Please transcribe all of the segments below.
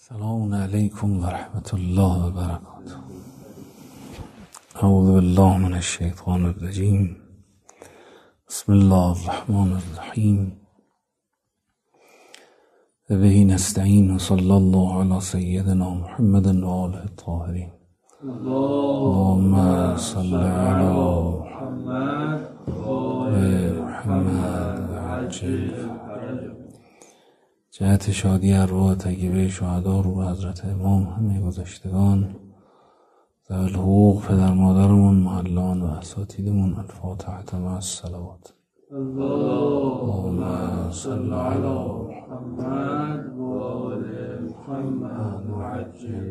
السلام علیکم و رحمت الله و برکاته. اعوذ بالله من الشیطان الرجیم. بسم الله الرحمن الرحیم. و به نستعین و صلی الله علی سیدنا محمد و آله الطاهرین. اللهم صل علی محمد و آل محمد و عجل جهت شادی ارواح طیبه شهدا رو به حضرت امام همه گذشتگان، ذوی الحقوق، پدر مادرمون، محلان و اساتیدمون. الفاتحه مع الصلوات. اللهم صل علی محمد و آل محمد و عجل.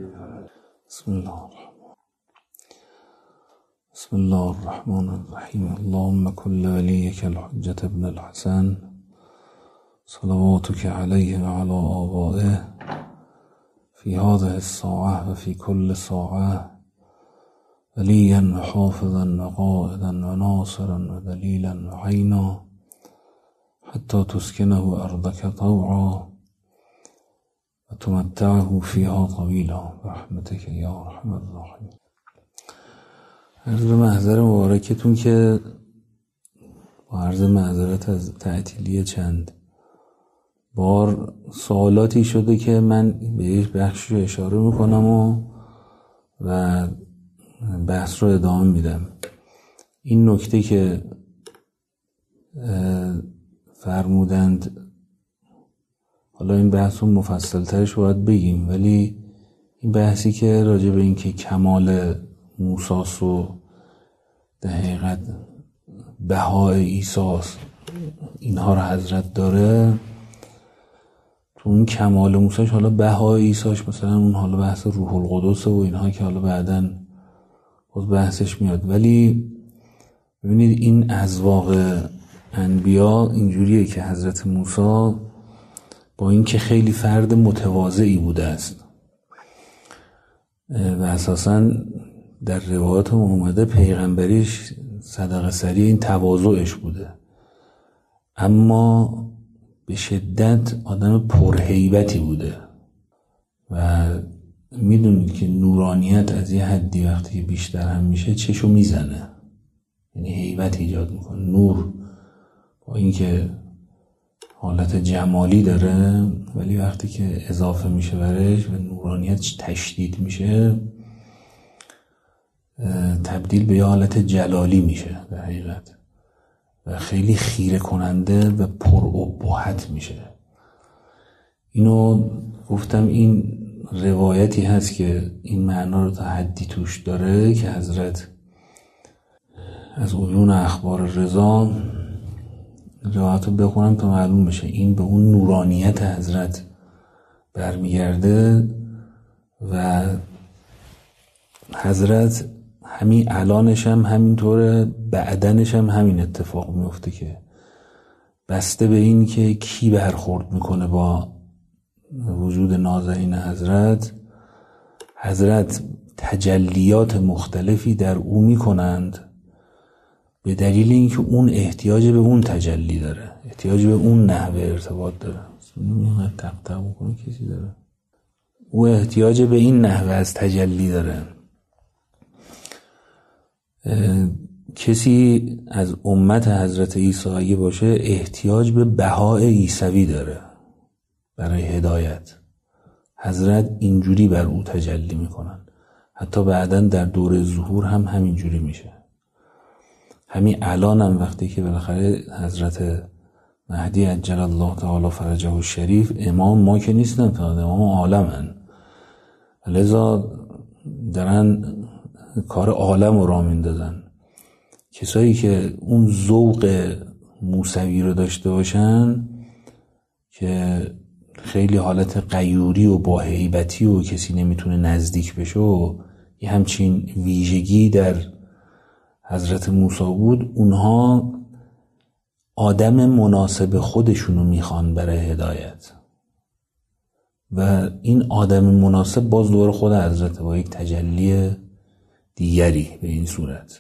بسم الله الرحمن الرحیم. اللهم کل ولیک الحجة ابن الحسن صلواتك علیه و علی آبائه فی هذه الساعه و فی کل ساعه ولیا و حافظا و قائدا و ناصرا و دلیلا و عینا حتی تسکنه ارضک طوعا و تمتعه فیها طویلا برحمتک یا ارحم الراحمین. عرض به محضر مبارکتون که با عرض معذرت از تعطیلی چند بار سوالاتی شده که من به یک بخشی رو اشاره میکنم و بحث رو ادامه میدم. این نکته که فرمودند، حالا این بحث رو مفصل ترش باید بگیم، ولی این بحثی که راجع به این که کمال موسی و در حقیقت بهای عیسی اینها رو حضرت داره، تو اون کمال موسیش حالا بهای عیسیش مثلا اون حالا بحث روح القدس و اینها که حالا بعداً باز بحثش میاد، ولی ببینید این ازواق انبیا اینجوریه که حضرت موسی با این که خیلی فرد متواضعی بوده است و اساساً در روایات اومده پیغمبریش صدقه سری این تواضعش بوده، اما به شدت آدم پرهیبتی بوده و میدونید که نورانیت از یه حدی وقتی بیشتر هم میشه چشو میزنه، یعنی هیبت ایجاد میکنه. نور با اینکه حالت جمالی داره ولی وقتی که اضافه میشه برش و نورانیت تشدید میشه تبدیل به یه حالت جلالی میشه در حقیقت و خیلی خیره کننده و پرابهت میشه. اینو گفتم این روایتی هست که این معنا رو تا حدی توش داره که حضرت از عیون اخبار رضا روایت رو بخونم تا معلوم بشه این به اون نورانیت حضرت برمیگرده و حضرت همین الانش هم همینطوره، بعدنش هم همین اتفاق میفته که بسته به این که کی برخورد میکنه با وجود نازنین حضرت تجلیات مختلفی در او میکنند به دلیل اینکه اون احتیاج به اون تجلی داره، احتیاج به اون نحوه ارتباط داره. اینقدر تق میکنه کسی داره، او احتیاج به این نحوه از تجلی داره. کسی از امت حضرت عیسی اگه باشه احتیاج به بهای عیسوی داره برای هدایت. حضرت اینجوری بر او تجلی میکنن، حتی بعداً در دور ظهور هم همینجوری میشه. همین الان هم وقتی که بالاخره حضرت مهدی عجل الله تعالی فرجه الشریف امام ما که نیستن، فقط امام عالمن، لذا دارن کار عالم رو راه میندازن. کسایی که اون ذوق موسوی رو داشته باشن که خیلی حالت غیوری و با هیبتی و کسی نمیتونه نزدیک بشه و یه همچین ویژگی در حضرت موسی بود، اونها آدم مناسب خودشونو میخوان برای هدایت و این آدم مناسب باز دور خود حضرت با یک تجلی دیگری به این صورت.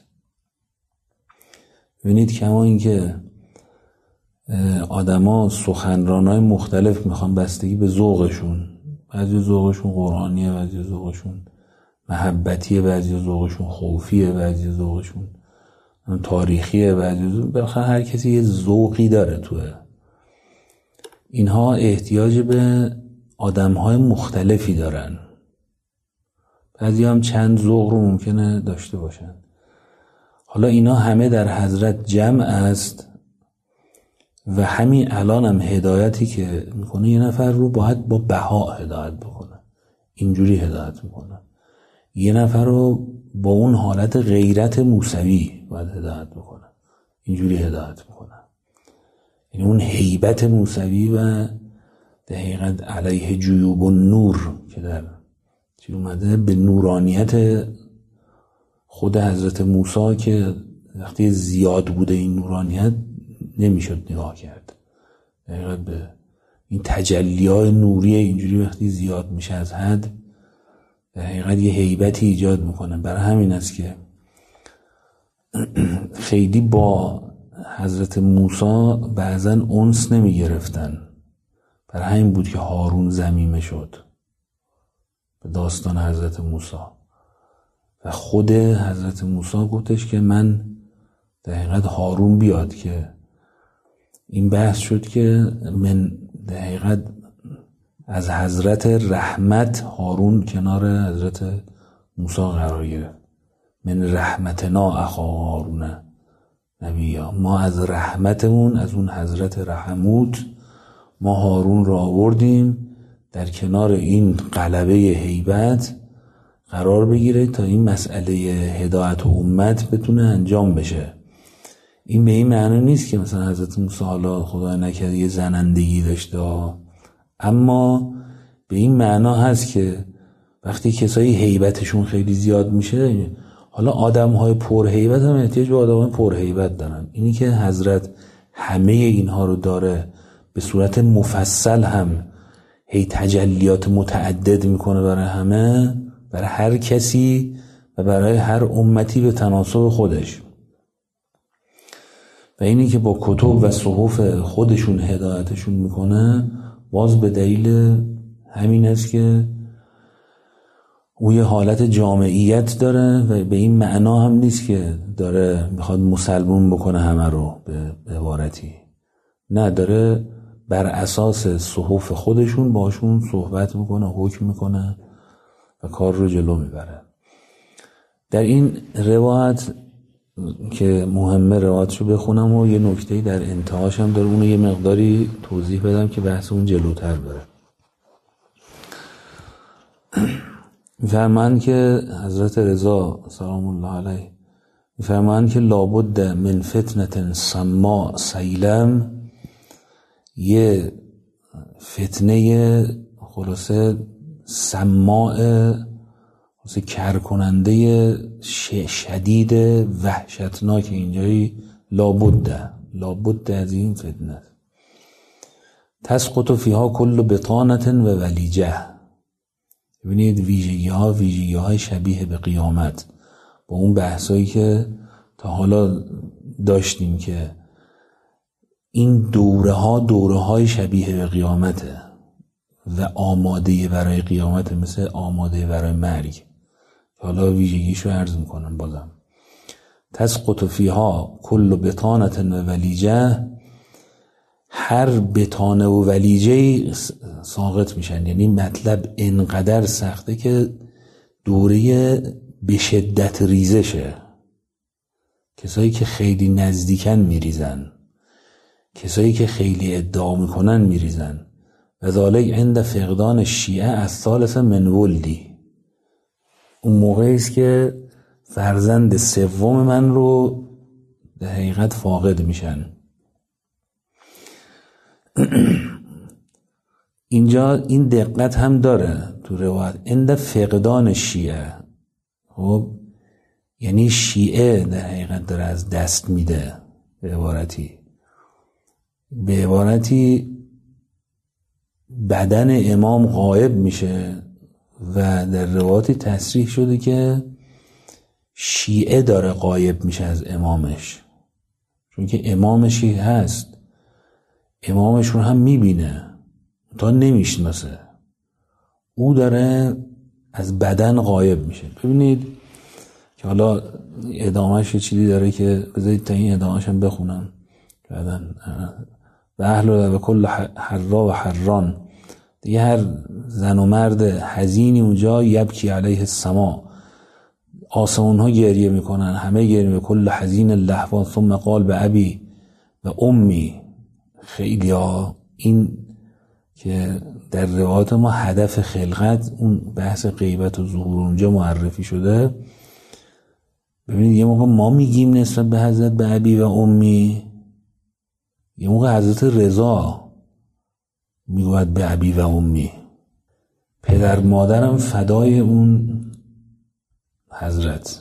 ببینید کما این که آدما سخنرانای مختلف میخوان بستگی به ذوقشون بعضی ذوقشون قرآنیه، بعضی ذوقشون محبتیه، بعضی ذوقشون خوفیه، بعضی ذوقشون تاریخیه، بعضی بالاخره هر کسی یه ذوقی داره توه. اینها احتیاج به آدم‌های مختلفی دارن. بعضی هم چند ذوق رو ممکنه داشته باشن. حالا اینا همه در حضرت جمع است و همین الان هم هدایتی که میکنه یه نفر رو باید با بها هدایت بکنه، اینجوری هدایت میکنه. یه نفر رو با اون حالت غیرت موسوی باید هدایت بکنه، اینجوری هدایت میکنه. یعنی اون هیبت موسوی و دقیقاً علیه جیوب النور که در چی اومده به نورانیت خود حضرت موسی که وقتی زیاد بوده این نورانیت نمیشد نگاه کرد. دقیقاً به این تجلیای نوری اینجوری وقتی زیاد میشه از حد دقیقاً یه هیبتی ایجاد میکنه. برای همین است که خیلی با حضرت موسی بعضاً انس نمی گرفتن. برای همین بود که هارون ضمیمه شد به داستان حضرت موسی و خود حضرت موسی گفتش که من دقیقاً هارون بیاد، که این بحث شد که من دقیقاً از حضرت رحمت هارون کنار حضرت موسی قرار گرفت. من رحمتنا اخا هارون نبیا، ما از رحمتمون از اون حضرت رحموت ما هارون را آوردیم در کنار این غلبه هیبت قرار بگیره تا این مسئله هدایت و امت بتونه انجام بشه. این به این معنی نیست که مثلا حضرت موسی حالا خدای نکرده یه زنندگی داشته، اما به این معنا هست که وقتی کسایی هیبتشون خیلی زیاد میشه، حالا آدم‌های پرهیبت هم احتیاج به آدم‌های پرهیبت دارن. اینی که حضرت همه اینها رو داره به صورت مفصل هم هی تجلیات متعدد میکنه برای همه، برای هر کسی و برای هر امتی به تناسب خودش. و اینی که با کتب و صحف خودشون هدایتشون میکنه باز به دلیل همین است که او یه حالت جامعیت داره و به این معنا هم نیست که داره میخواد مسلمون بکنه همه رو به عبارتی، نه، داره بر اساس صحف خودشون باشون صحبت میکنه، حکم میکنه و کار رو جلو میبره. در این روایت که مهمه روایتشو بخونم و یه نکته‌ای در انتهاش هم داره، اونو یه مقداری توضیح بدم که بحث اون جلوتر بره. میفرمان که حضرت رضا سلام الله علیه میفرمان که لابد من فتنة سما سیلم، یه فتنه خلاصه سماع خلاصه کرکننده شدید وحشتناک اینجایی لابد از این فتنه تسقط فیها کل بطانة و ولیجه. ببینید ویژگی های شبیه به قیامت با اون بحثایی که تا حالا داشتیم که این دوره های شبیه به قیامته و آماده برای قیامت، مثل آماده برای مرگ. حالا ویژگیشو عرض میکنم بازم. تسقط فیها کل بطانة و ولیجه، هر بطانه و ولیجه ساقط میشن. یعنی مطلب انقدر سخته که دوره به شدت ریزشه. کسایی که خیلی نزدیکن میریزن، کسایی که خیلی ادعا میکنن میریزن. و ذالک عند فقدان شیعه از ثالث من ولدی، اون موقعی است که فرزند سوم من رو به حقیقت فاقد میشن. اینجا این دقت هم داره تو روایت عند فقدان شیعه. خب یعنی شیعه در حقیقت داره از دست میده. به عبارتی بدن امام غایب میشه و در روایتی تصریح شده که شیعه داره غایب میشه از امامش، چون که امامشی هست، امامش رو هم میبینه تا نمیشناسه. او داره از بدن غایب میشه. ببینید که حالا ادامهش یه چیزی داره که بذارید تا این ادامهش هم بخونم بعدن. و اهل و کل حرا و حران، دیگه هر زن و مرد حزینی اونجا یبکی علیه السما، آسمان ها گریه میکنن، همه گریه میکنن. کل حزین اللهوان ثم قال به ابی و امی. خیلی ها این که در روایات ما هدف خلقت اون بحث غیبت و ظهور اونجا معرفی شده. ببینید یه موقع ما میگیم نسبت به حضرت به ابی و امی، یه موقع حضرت رضا میگوید به ابی و امی، پدر مادرم فدای اون حضرت.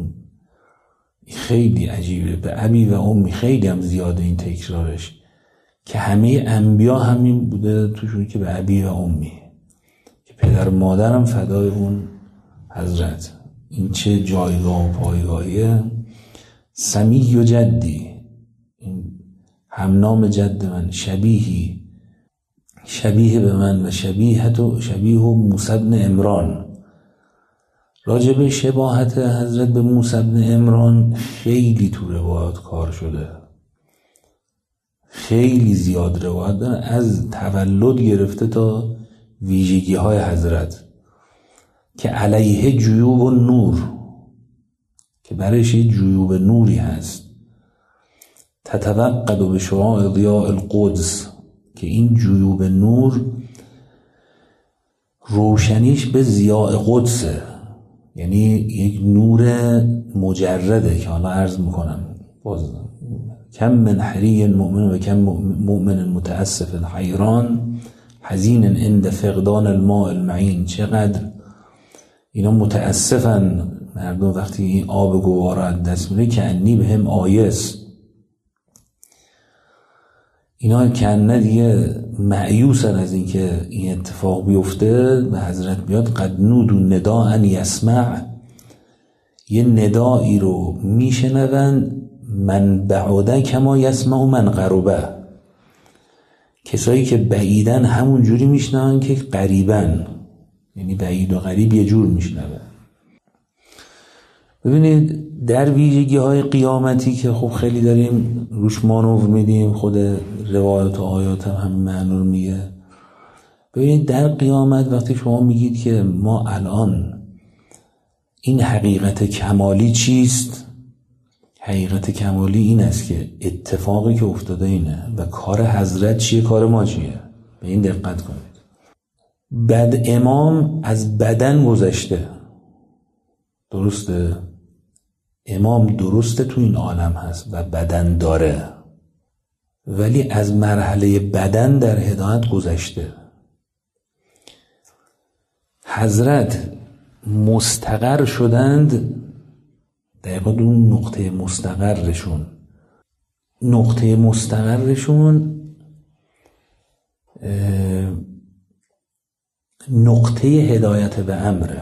خیلی عجیبه، به ابی و امی خیلی هم زیاده این تکرارش، که همه انبیا همین بوده توشون که به ابی و امی، که پدر مادرم فدای اون حضرت. این چه جایگاه و پایگاهیه. سمی و جدی، این همنام جد من، شبیهی، شبیه به من، و شبیه موسی بن عمران. راجب شباهت حضرت به موسی بن عمران خیلی تو روایات کار شده، خیلی زیاد روایت داره، از تولد گرفته تا ویژگی های حضرت، که علیه جیوب و نور، که برایش یه جیوب نوری هست. تتوقد به شعاع ضیاء القدس، که این جیوب نور روشنیش به ضیاء قدسه، یعنی یک نور مجرده، که حالا عرض میکنم باز. کم من حری مؤمن و کم مؤمن متاسف حیران، حزین عند فقدان الماء المعین. چقدر اینا متاسفن مردم وقتی این آب گوارا از دست میره، که انی به هم آیس. اینا کنه دیگه مایوسن از این که این اتفاق بیفته. به حضرت بیاد قد نودو ندا ان یسمع، یه ندایی رو میشنون، من بعوده کما یسمع و من قربه، کسایی که بعیدن همون جوری میشنون که قریبن، یعنی بعید و قریب یه جور میشنون. ببینید در ویژگی های قیامتی که خب خیلی داریم روش مانور میدیم، خود روایات و آیات هم همین معنی رو میگه. ببینید در قیامت وقتی شما میگید که ما الان این حقیقت کمالی چیست، حقیقت کمالی این است که اتفاقی که افتاده اینه و کار حضرت چیه، کار ما چیه. به این دقت کنید. بعد امام از بدن گذشته، درسته؟ امام درسته تو این عالم هست و بدن داره، ولی از مرحله بدن در هدایت گذشته. حضرت مستقر شدند، دقیقا اون نقطه مستقرشون نقطه هدایت به امره.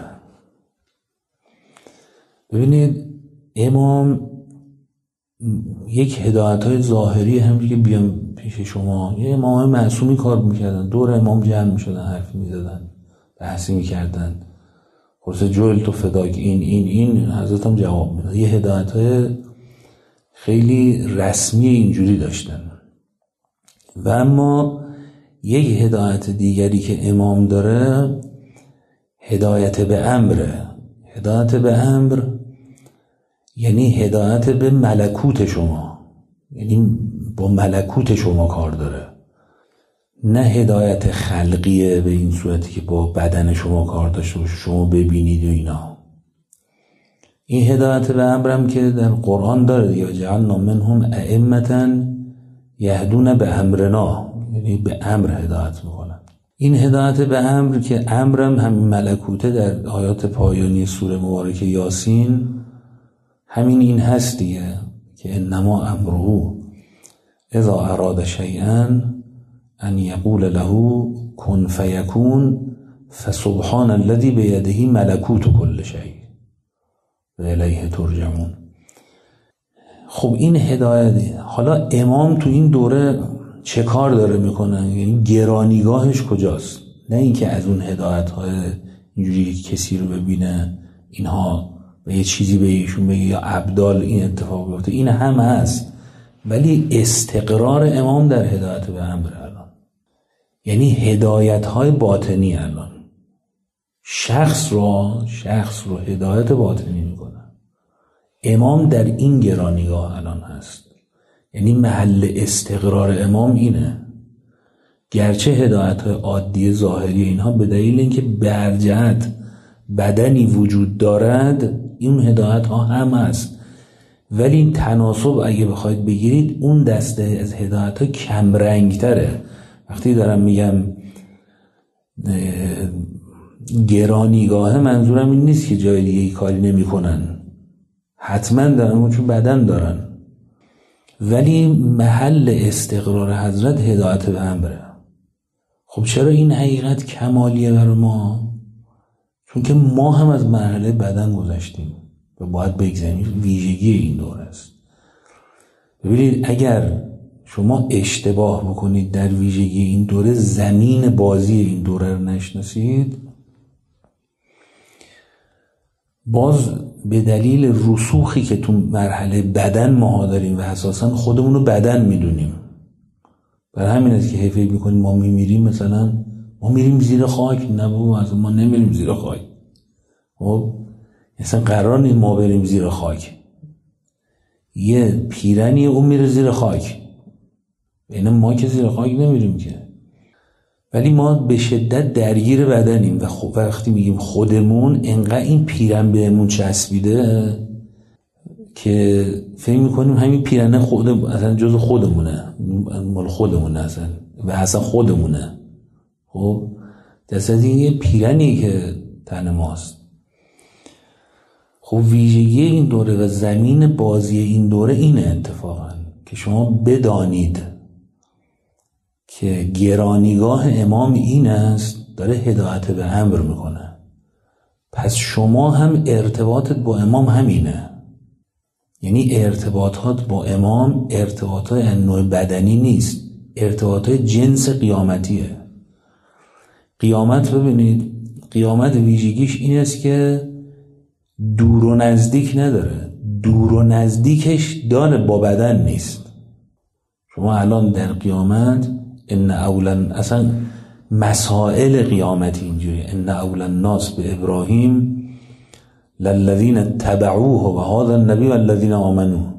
ببینید امام یک هدایت‌های ظاهری همونجوری که بیام پیش شما، یه امام معصومی کار میکردن، دور امام جمع میشدن، حرف میزدن، بحثی میکردن، خلاصه جویل تو فداک این حضرت هم جواب میدن. یه هدایت‌های خیلی رسمی اینجوری داشتن. و اما یک هدایت دیگری که امام داره هدایت به امره. هدایت به امر یعنی هدایت به ملکوت شما، یعنی با ملکوت شما کار داره، نه هدایت خلقیه به این صورتی که با بدن شما کار داشته باشه، شما ببینید و اینا. این هدایت به امرم که در قرآن داره، یا جعلنا منهم ائمة یهدون به امرنا، یعنی به امر هدایت میکنن. این هدایت به امر که امرم همین ملکوته، در آیات پایانی سوره مبارکه یاسین همین این هست دیگه، که انما امره اذا اراد شیئا ان یقول له کن فیکون فسبحان الذی بیده ملکوت کل شیء و الیه ترجعون. خب این هدایت. حالا امام تو این دوره چه کار داره میکنه؟ یعنی گرانیگاهش کجاست؟ نه اینکه از اون هدایت‌های اینجوری کسی رو ببینه اینها و یه چیزی به ایشون بگه یا ابدال این اتفاق بیفته. این هم هست، ولی استقرار امام در هدایت به امر الان، یعنی هدایت‌های باطنی الان شخص رو هدایت باطنی میکنه. امام در این گرانیگاه الان هست، یعنی محل استقرار امام اینه. گرچه هدایت‌های عادی ظاهری اینها به دلیل اینکه برجعت بدنی وجود دارد این هدایت‌ها هم هست، ولی این تناسب اگه بخواید بگیرید اون دسته از هدایت‌ها کم رنگ‌تره. وقتی دارم میگم گرانیگاه منظورم این نیست که جای دیگه کاری نمی‌کنن، حتما دارن چون بدن دارن، ولی محل استقرار حضرت هدایت به امره. خب چرا این حقیقت کمالیه برای ما؟ چون که ما هم از مرحله بدن گذشتیم و باید بگذاریم. ویژگی این دوره است. ببینید اگر شما اشتباه بکنید در ویژگی این دوره، زمین بازی این دوره رو نشناسید، باز به دلیل رسوخی که تو مرحله بدن ما داریم و اساسا خودمون رو بدن میدونیم، برای همین است که هی فکر میکنیم ما میمیریم، مثلا ما میریم زیر خاک. نه بابا، از ما نمیریم زیر خاک. خب مثلا قرار نیست ما بریم زیر خاک، یه پیرنی اون میره زیر خاک، یعنی ما که زیر خاک نمیریم که. ولی ما به شدت درگیر بدنیم و وقتی میگیم خودمون، انقدر این پیرن بهمون چسبیده که فکر میکنیم همین پیرنه خود اصلا جز خودمونه، مال خودمونه اصلا و اصلا خودمونه. خب دست از این یه پیرنی که تن ماست. خب ویژگی این دوره و زمین بازی این دوره اینه اتفاقا که شما بدانید که گرانیگاه امام این است، داره هدایت به امر میکنه. پس شما هم ارتباطت با امام همینه، یعنی ارتباطات با امام ارتباطات نوع بدنی نیست، ارتباطات جنس قیامتیه. قیامت ببینید، قیامت ویژگیش این است که دور و نزدیک نداره، دور و نزدیکش داره با بدن نیست. شما الان در قیامت ان اولا اصلا مسائل قیامت اینجوری، ان اولا الناس به ابراهیم للذین تبعوه و هذا النبی و الذین آمنوا.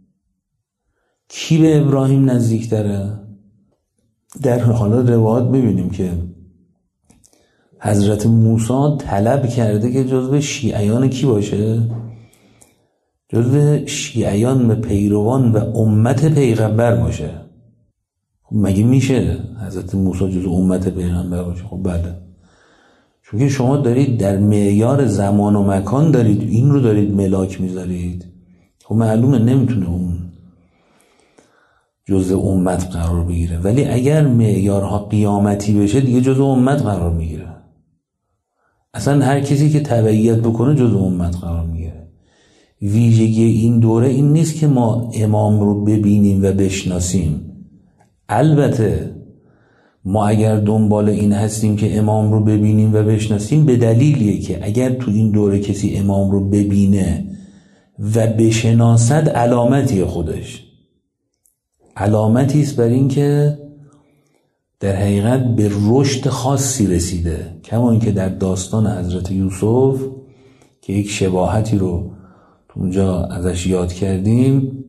کی به ابراهیم نزدیک داره؟ در حالا روایات ببینیم که حضرت موسی طلب کرده که جزو شیعیان کی باشه؟ جزو شیعیان و پیروان و امت پیغمبر باشه. خب مگه میشه حضرت موسی جزو امت پیغمبر باشه؟ خب بله، چون که شما دارید در معیار زمان و مکان دارید این رو دارید ملاک میذارید. خب معلومه نمیتونه اون جزء امت قرار بگیره، ولی اگر معیارها قیامتی بشه دیگه جزء امت قرار میگیره. اصلا هر کسی که تبعیت بکنه جزء امت قرار میگیره. ویژگی این دوره این نیست که ما امام رو ببینیم و بشناسیم. البته ما اگر دنبال این هستیم که امام رو ببینیم و بشناسیم، به دلیلیه که اگر تو این دوره کسی امام رو ببینه و بشناسد، علامتیه، خودش علامتی است بر این که در حقیقت به رشد خاصی رسیده. کما اینکه در داستان حضرت یوسف که یک شباهتی رو تو اونجا ازش یاد کردیم،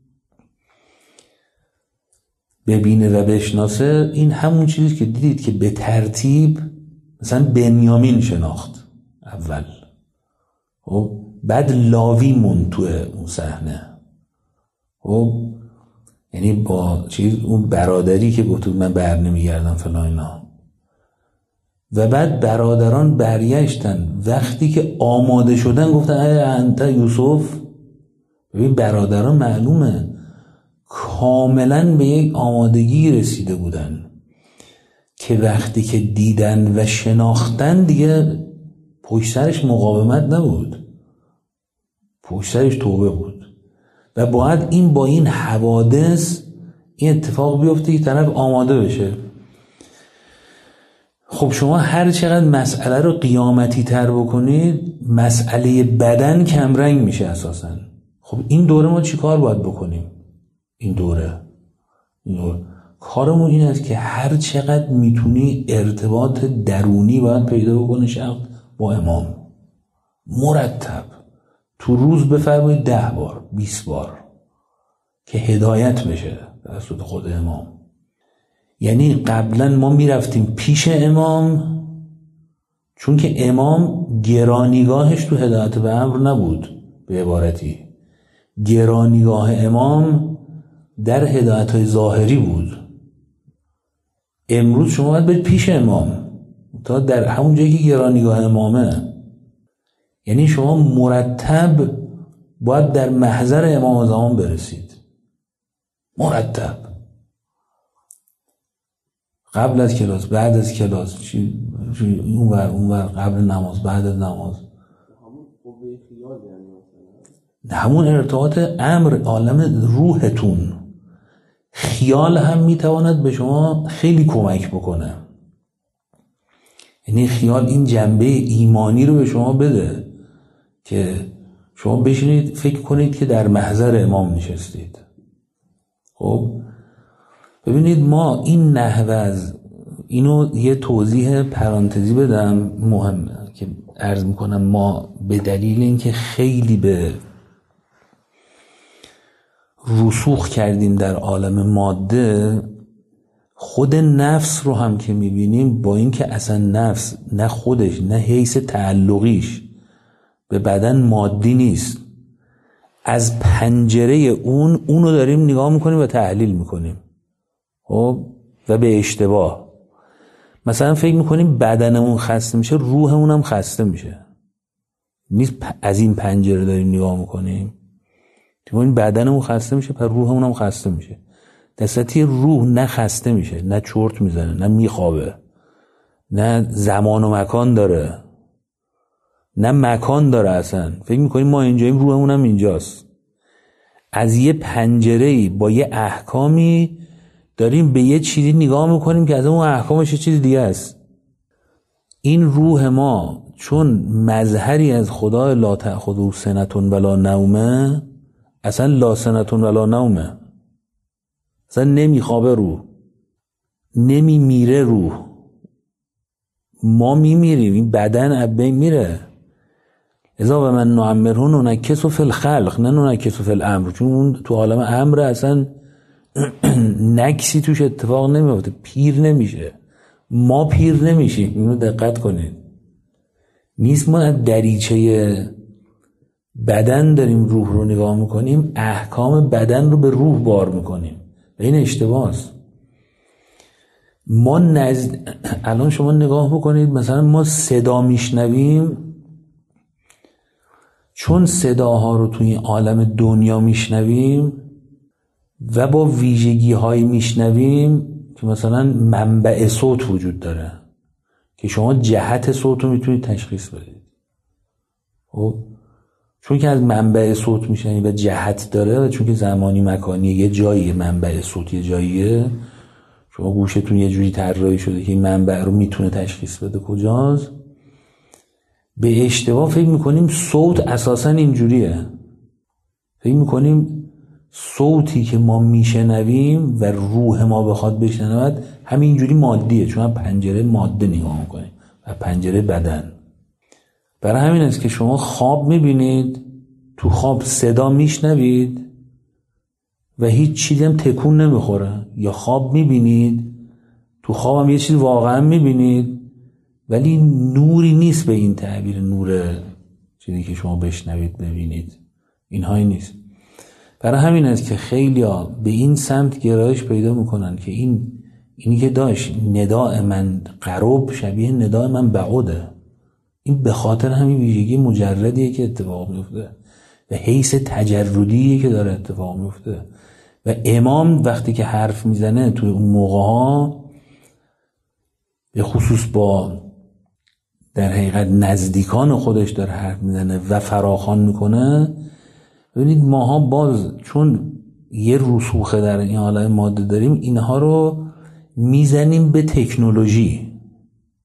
ببینه و بشناسه، این همون چیزی که دیدید که به ترتیب مثلا بنیامین شناخت اول، خب بعد لاوی موند تو اون صحنه، خب یعنی با چیز اون برادری که گفت من بر نمیگردم فلان اینا، و بعد برادران برگشتن وقتی که آماده شدن گفتن ای انت یوسف. ببین برادران معلومه کاملا به یک آمادگی رسیده بودن که وقتی که دیدن و شناختن دیگه پشت سرش مقاومت نبود، پشت سرش توبه بود. و باید این با این حوادث این اتفاق بیفته که طرف آماده بشه. خب شما هر چقدر مسئله رو قیامتی تر بکنید، مسئله بدن کمرنگ میشه اساساً. خب این دوره ما چی کار باید بکنیم؟ این دوره کارمون این است که هر چقدر میتونی ارتباط درونی باید پیدا بکنه شخص با امام، مرتب تو روز بفرمایید 10 بار 20 بار که هدایت بشه توسط خود امام. یعنی قبلا ما میرفتیم پیش امام، چون که امام گرانیگاهش تو هدایت به امر نبود، به عبارتی گرانیگاه امام در هدایت‌های ظاهری بود. امروز شما باید برید پیش امام تا در همون جایی که گرانیگاه امامه. یعنی شما مرتب باید در محضر امام زمان برسید، مرتب، قبل از کلاس، بعد از کلاس، اونور، قبل نماز، بعد از نماز. همون ارتباط امر عالم روحتون. خیال هم میتواند به شما خیلی کمک بکنه. یعنی خیال این جنبه ایمانی رو به شما بده که شما بشینید فکر کنید که در محضر امام نشستید. خب ببینید، ما این نحوه از اینو یه توضیح پرانتزی بدم مهمه که عرض میکنم، ما به دلیل اینکه خیلی به رسوخ کردیم در عالم ماده، خود نفس رو هم که میبینیم، با اینکه اصلا نفس نه خودش نه حیث تعلقیش به بدن مادی نیست، از پنجره اونو داریم نگاه میکنیم و تحلیل میکنیم. خب و به اشتباه مثلا فکر میکنیم بدنمون خسته میشه، روحمون هم خسته میشه. نیست از این پنجره داریم نگاه میکنیم، این بدنمون خسته میشه پر روحمون هم خسته میشه. دستی روح نه خسته میشه، نه چرت میزنه، نه میخوابه، نه زمان و مکان داره، نه مکان داره. اصلا فکر میکنیم ما اینجاییم، روحمون هم اینجاست. از یه پنجره‌ای با یه احکامی داریم به یه چیزی نگاه میکنیم که از اون احکامش یه چیز دیگه است. این روح ما چون مظهری از خدا لا تأخذه سنة ولا نومه، اصلا لا سنة ولا نومه، اصلا نمیخوابه روح، نمیمیره روح. ما میمیریم، این بدن از بین میره. اذا و من نعمره ننکسه فی الخلق نه ننکسه فی الامر، چون اون تو عالم امر اصلا نکسی توش اتفاق نمیفته، پیر نمیشه. ما پیر نمیشیم، اینو دقت کنید. نیست ما از دریچه بدن داریم روح رو نگاه میکنیم، احکام بدن رو به روح بار میکنیم و این اشتباهست. ما الان شما نگاه بکنید، مثلا ما صدا میشنویم، چون صداها رو توی عالم دنیا میشنویم و با ویژگی های میشنویم که مثلا منبع صوت وجود داره که شما جهت صوت رو میتونید تشخیص بدید. خب چون که از منبع صوت میشنوید و جهت داره و چون که زمانی مکانی یه جاییه، منبع صوت یه جاییه، شما گوشتون یه جوری طراحی شده که این منبع رو میتونه تشخیص بده کجاست. به اشتباه فکر میکنیم صوت اساسا اینجوریه، فکر میکنیم صوتی که ما میشنویم و روح ما بخواد بشنود همینجوری مادیه، چون هم پنجره ماده نگاه میکنیم و پنجره بدن. برای همین است که شما خواب میبینید، تو خواب صدا میشنوید و هیچ چیزی هم تکون نمیخوره، یا خواب میبینید تو خواب هم یه چیز واقعا میبینید ولی نوری نیست به این تعبیر نور چیزی که شما بشنوید ببینید، اینهایی نیست. برای همین است که خیلیا به این سمت گرایش پیدا میکنن که اینی که داشت نداء من قرب شبیه نداء من بعوده، این به خاطر همین ویژگی مجردیه که اتفاق میفته و حیث تجردیه که داره اتفاق میفته. و امام وقتی که حرف میزنه توی اون موقع ها، به خصوص با در حقیقت نزدیکان خودش داره حرف میزنه و فراخوان میکنه، ببینید ماها باز چون یه رسوخه در این حالت ماده داریم، اینها رو میزنیم به تکنولوژی.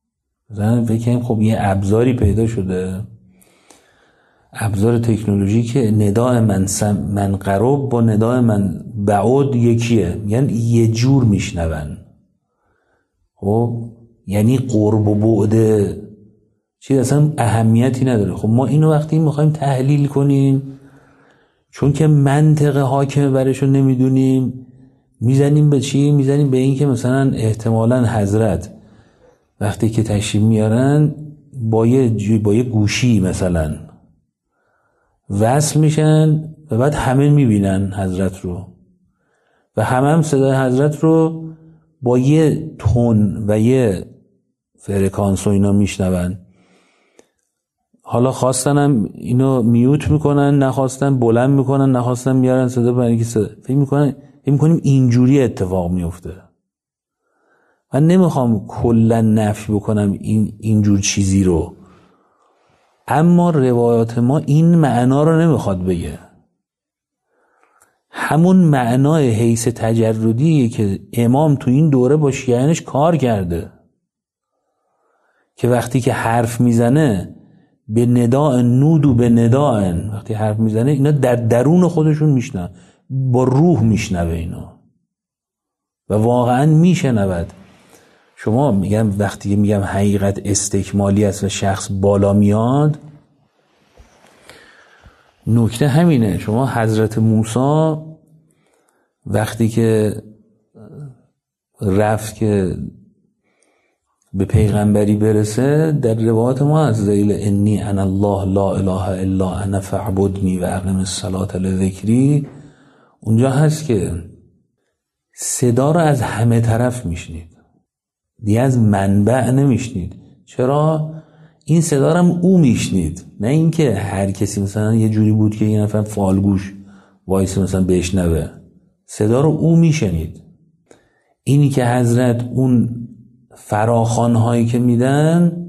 مثلا فکر کنیم خب یه ابزاری پیدا شده، ابزار تکنولوژی که نداء من قرب با نداء من بعود یکیه، یعنی یه جور میشنون. خب یعنی قرب و بعد چیز اصلا اهمیتی نداره. خب ما اینو وقتی میخوایم تحلیل کنیم، چون که منطق حاکم برشو نمیدونیم، میزنیم به چی؟ میزنیم به این که مثلا احتمالاً حضرت وقتی که تشریف میارن با یه گوشی مثلا وصل میشن و بعد همه میبینن حضرت رو و هم صدای حضرت رو با یه تون و یه فرکانس و اینا میشنون. حالا خواستنم اینو میوت میکنن، نخواستن بلند میکنن، نخواستن میارن صدا برای اینکه فکر میکنیم اینجوری اتفاق میفته. من نمیخوام کلا نفی بکنم اینجور چیزی رو، اما روایات ما این معنا رو نمیخواد بگه. همون معنای حیث تجردی که امام تو این دوره با شیعیانش کار کرده، که وقتی که حرف میزنه به نداء نودو به نداء، وقتی حرف میزنه اینا در درون خودشون میشنن، با روح میشنوه اینا و واقعا میشنود. شما میگم وقتی میگم حقیقت استکمالی است و شخص بالا میاد، نکته همینه. شما حضرت موسی وقتی که رفت که به پیغمبری برسه، در روایات ما از ذیل انی انا الله لا اله الا انا فاعبدنی و اقم الصلاة لذکری، اونجا هست که صدا رو از همه طرف میشنید، دیگه از منبع نمیشنید. چرا؟ این صدا رو هم او میشنید، نه اینکه هر کسی مثلا یه جوری بود که یه نفر فالگوش وایس مثلا بشنوه. صدا رو او میشنید. اینی که حضرت اون فراخوان‌هایی که میدن،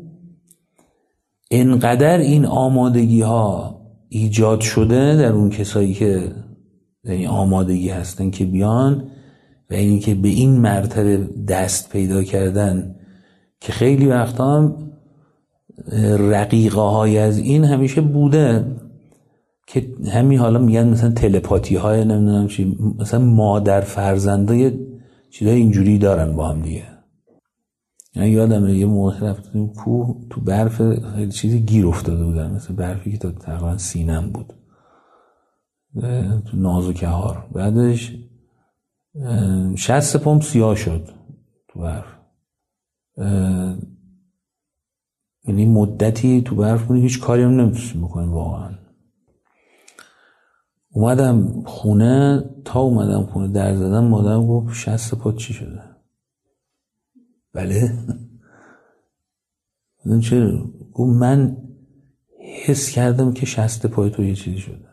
انقدر این آمادگی ها ایجاد شده در اون کسایی که در این آمادگی هستن که بیان و اینی که به این مرتبه دست پیدا کردن، که خیلی وقتا هم رقیقه های از این همیشه بوده، که همین حالا میگن مثلا تلپاتی های نمیدونم چی، مثلا مادر فرزندای چیزای اینجوری دارن با هم دیگه. یعنی یادم یه موقع رفتیم کوه، تو برف خیلی چیزی گیر افتاده بودن، مثل برفی که تا تقریبا سینم بود تو ناز و کهار. بعدش 60 پمپ سیاه شد تو برف. یعنی مدتی تو برف بودیم، هیچ کاری هم نمیتونستیم بکنیم واقعا. اومدم خونه، تا اومدم خونه در زدم، مادرم گفت 60 پات چی شده؟ بله. چرا؟ گفت من حس کردم که 60 پای تو یه چیزی شده.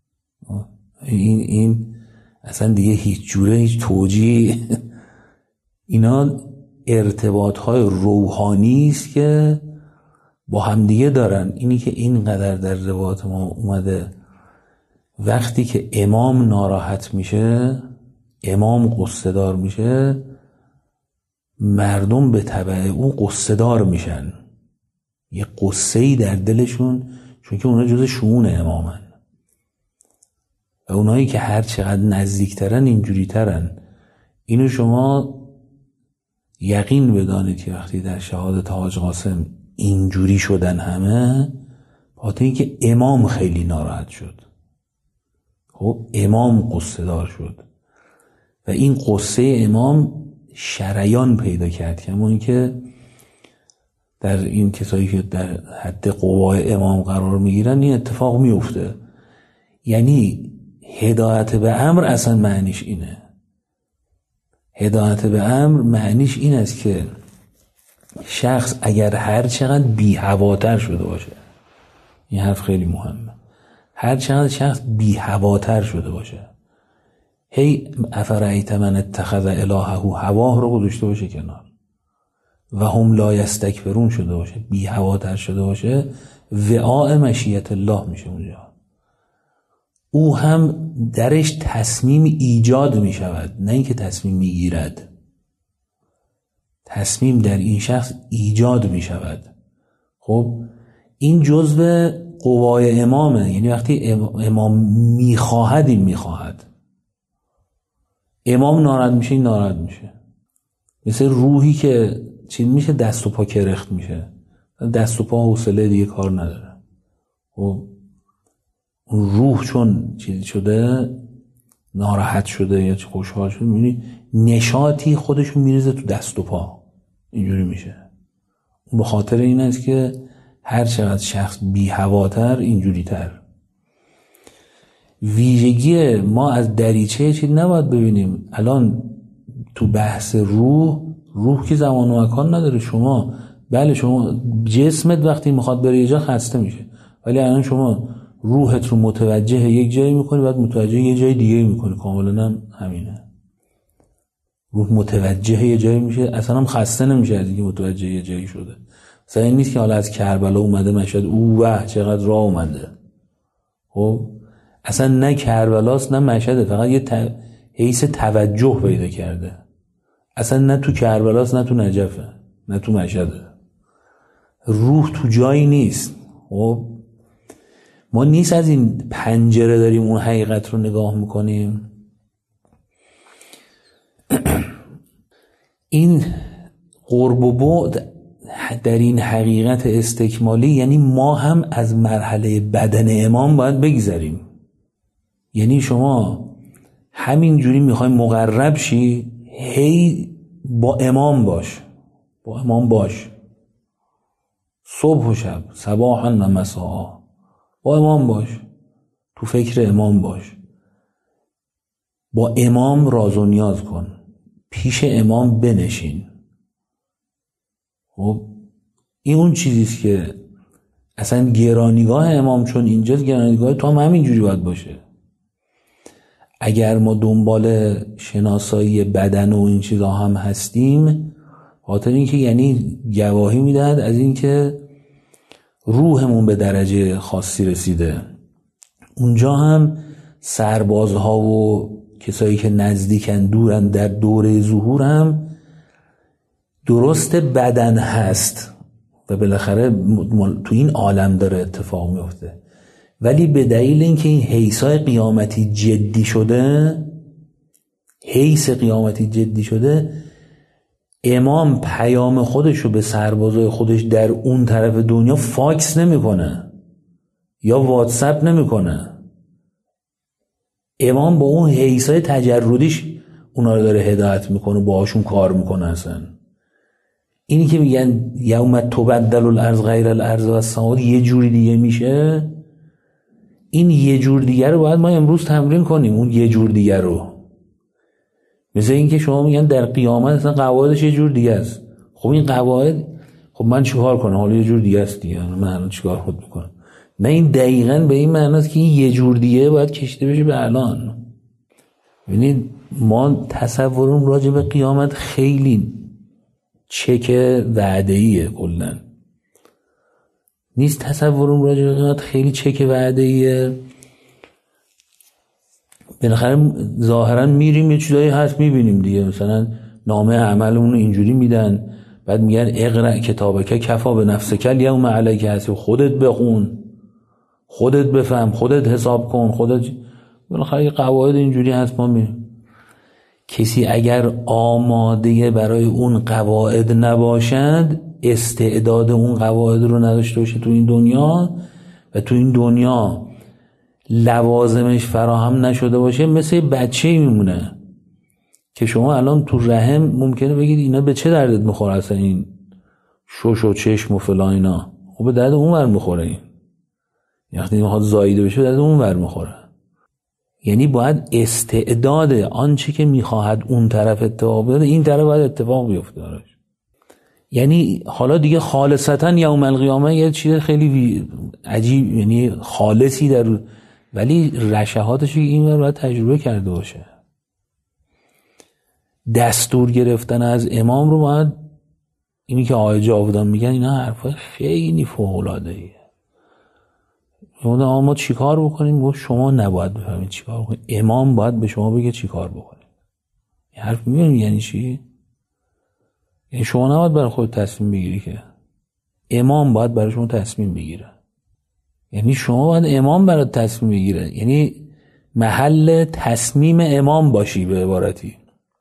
این اصلا دیگه هیچ جوره، هیچ توجیه. اینا ارتباطهای روحانی است که با هم دیگه دارن. اینی که اینقدر در روایات ما اومده وقتی که امام ناراحت میشه، امام غصه دار میشه، مردم به تبع اون غصه دار میشن، یه غصه‌ای در دلشون، چون که اونا جز شؤون امامن و اونایی که هر چقدر نزدیکترن اینجوری ترن. اینو شما یقین بدانید که وقتی در شهادت حاج قاسم اینجوری شدن همه، بخاطر اینکه امام خیلی ناراحت شد. خب امام قصه دار شد و این قصه امام شریان پیدا کرد، کما اینکه در این کسایی که در حد قوای امام قرار میگیرن این اتفاق میفته. یعنی هدایت به امر اصلا معنیش اینه. هدایت به امر معنیش این است که شخص اگر هر چقدر بی هواتر شده باشه، این حرف خیلی مهمه، هر چقدر شخص بی هواتر شده باشه، هی افرایت من اتخذ الهه هواه رو گذاشته باشه کنار و هم لا یستکبرون شده باشه، بی هواتر شده باشه، وعاء مشیت الله میشه اونجا. او هم درش تصمیم ایجاد میشود، نه اینکه تصمیم میگیرد. تصمیم در این شخص ایجاد می شود. خب این جزء قوای امامه، یعنی وقتی امام میخواهد این میخواهد. امام ناراحت میشه این ناراحت میشه. مثل روحی که چی میشه؟ دست و پا کرخت میشه، دست و پا حوصله دیگه کار نداره. خب اون روح چون چیزی شده، ناراحت شده یا خوشحال شده، میبینی نشاطی خودشو میریزه تو دست و پا، اینجوری میشه. به خاطر این است که هر چقدر شخص بی هواتر اینجوری تر. ویژگی ما از دریچه چیز نباید ببینیم. الان تو بحث روح که زمان و مکان نداره. شما بله شما جسمت وقتی میخواد بره یه جا خسته میشه، ولی الان شما روحت رو متوجه یک جایی میکنی بعد متوجه یه جای دیگه میکنی. کاملا همینه. روح متوجه یه جایی میشه، اصلا هم خسته نمیشه از اینکه متوجه یه جایی شده. مثلا این نیست که حالا از کربلا اومده مشهد اوه چقدر راه اومده. خب اصلا نه کربلاست نه مشهده، فقط یه حیث توجه پیدا کرده. اصلا نه تو کربلاست نه تو نجفه نه تو مشهده. روح تو جایی نیست. خب ما نیست از این پنجره داریم اون حقیقت رو نگاه میکنیم. این قرب و بعد در این حقیقت استکمالی، یعنی ما هم از مرحله بدن امام باید بگذریم. یعنی شما همین جوری میخوای مقرب شی، هی با امام باش صبح و شب، صباحا و مساء با امام باش، تو فکر امام باش، با امام راز و نیاز کن، پیش امام بنشین. خب این اون چیزیست که اصلا گرانیگاه امام چون اینجاست، گرانیگاه تو هم همینجوری باید باشه. اگر ما دنبال شناسایی بدن و این چیزا هم هستیم، خاطر این که یعنی گواهی میدهد از این که روحمون به درجه خاصی رسیده. اونجا هم سربازها و کسایی که نزدیکن دورن در دوره ظهور هم درست بدن هست و بالاخره تو این عالم داره اتفاق میفته، ولی به دلیل اینکه این حیثای قیامتی جدی شده، امام پیام خودشو به سربازای خودش در اون طرف دنیا فاکس نمیکنه یا واتساپ نمیکنه. امام با اون حیثای تجردیش اونا رو داره هدایت میکنه، باهاشون کار میکنه. اصلا اینی که میگن یوم تبدل الارض غیر الارض و السماوات، یه جوری دیگه میشه، این یه جور دیگر رو باید ما امروز تمرین کنیم. اون یه جور دیگر رو، مثل این که شما میگن در قیامت اصلا قواعدش یه جور دیگه است. خب این قواعد، خب من چیکار کنم؟ حالا یه جور دیگه است دیگه، من الان چیکار خود میکنم؟ نه، این دقیقاً به این معنی است که این یه جور دیگه باید کشیده بشه به الان. ببینید ما تصورم راجع به قیامت خیلی چک وعده‌ایه، کلاً نیست. تصورم راجع به قیامت خیلی چک وعده‌ایه. بالاخره ظاهرا میریم یه چیزایی هست میبینیم دیگه، مثلا نامه عملمون رو اینجوری میدن، بعد میگن اقرأ کتابک کفا بنفسک الیوم علیک حسیب، خودت بخون، خودت بفهم، خودت حساب کن، خودت. بالاخره قواعد اینجوری هست ما میریم. کسی اگر آماده برای اون قواعد نباشد، استعداد اون قواعد رو نداشته باشه تو این دنیا و تو این دنیا لوازمش فراهم نشده باشه، مثل بچه میمونه که شما الان تو رحم ممکنه بگید اینا به چه دردت میخوره اصلا، این شش و چشم و فلان اینا، خب به درد اون ور میخوره. این وقتی میخواد زاییده بشه درد اون ور میخوره. یعنی باید استعداد آنچه که میخواهد اون طرف اتفاق بیفته این طرف باید اتفاق بیفته براش. یعنی حالا دیگه خالصتا یوم القیامه یه چیز خیلی عجیب، یعنی خالصی در، ولی رشحاتش این رو باید تجربه کرده باشه. دستور گرفتن از امام رو باید، اینی که آقای جاودان میگن اینا حرفای خیلی فوق‌العاده‌ایه. ما چی کار بکنیم؟ شما نباید بفهمید چی کار بکنیم، امام باید به شما بگه چی کار بکنیم. این حرف میگن یعنی چی؟ یعنی شما نباید برای خود تصمیم بگیری که امام باید برای شما تصمیم بگیره. یعنی شما باید امام برای تصمیم بگیره، یعنی محل تصمیم امام باشی. به عبارتی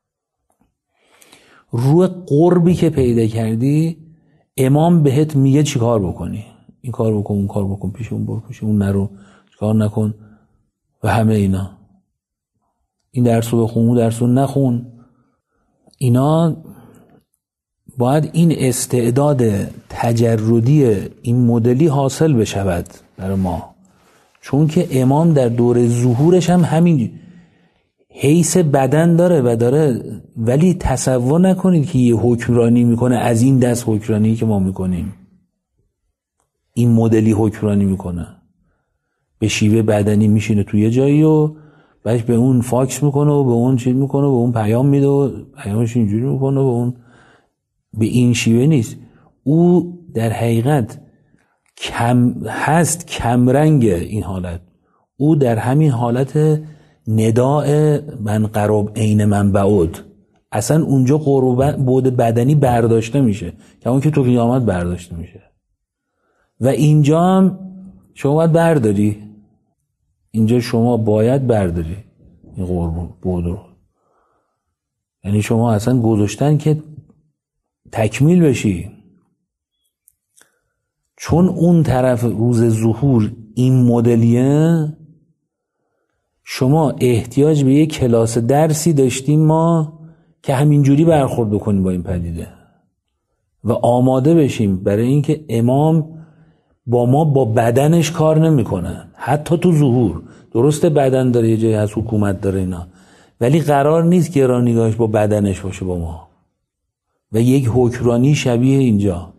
روی قربی که پیدا کردی امام بهت میگه چی کار بکنی، این کار بکن، اون کار بکن، پیش اون برو، پیش اون نرو، کار نکن و همه اینا، این درسو بخون، اون درسو نخون. اینا باید این استعداد تجردی این مدلی حاصل بشود برای ما، چون که امام در دور ظهورش هم همین حیث بدن داره و داره، ولی تصور نکنید که یه حکمرانی میکنه از این دست حکمرانی که ما میکنیم. این مدلی حکمرانی میکنه، به شیوه بدنی میشینه توی جایی و بعدش به اون فاکس میکنه و به اون چیز میکنه و به اون پیام میده و پیامش اینجوری میکنه و اون به این شیوه نیست. او در حقیقت کمرنگ این حالت. او در همین حالت نداء من قرب عین من بعد، اصلا اونجا قرب بعد بدنی برداشته میشه که اون که تو قیامت برداشته میشه و اینجا هم شما باید برداری. اینجا شما باید برداری این قرب بعد رو، یعنی شما اصلا گذاشتن که تکمیل بشی، چون اون طرف روز ظهور این مدلیه. شما احتیاج به یک کلاس درسی داشتیم ما که همینجوری برخورد بکنیم با این پدیده و آماده بشیم برای اینکه امام با ما با بدنش کار نمیکنه. حتی تو ظهور درسته بدن داره، یه جایی از حکومت داره اینا، ولی قرار نیست که رانیگاهش با بدنش باشه با ما و یک حکمرانی شبیه اینجا.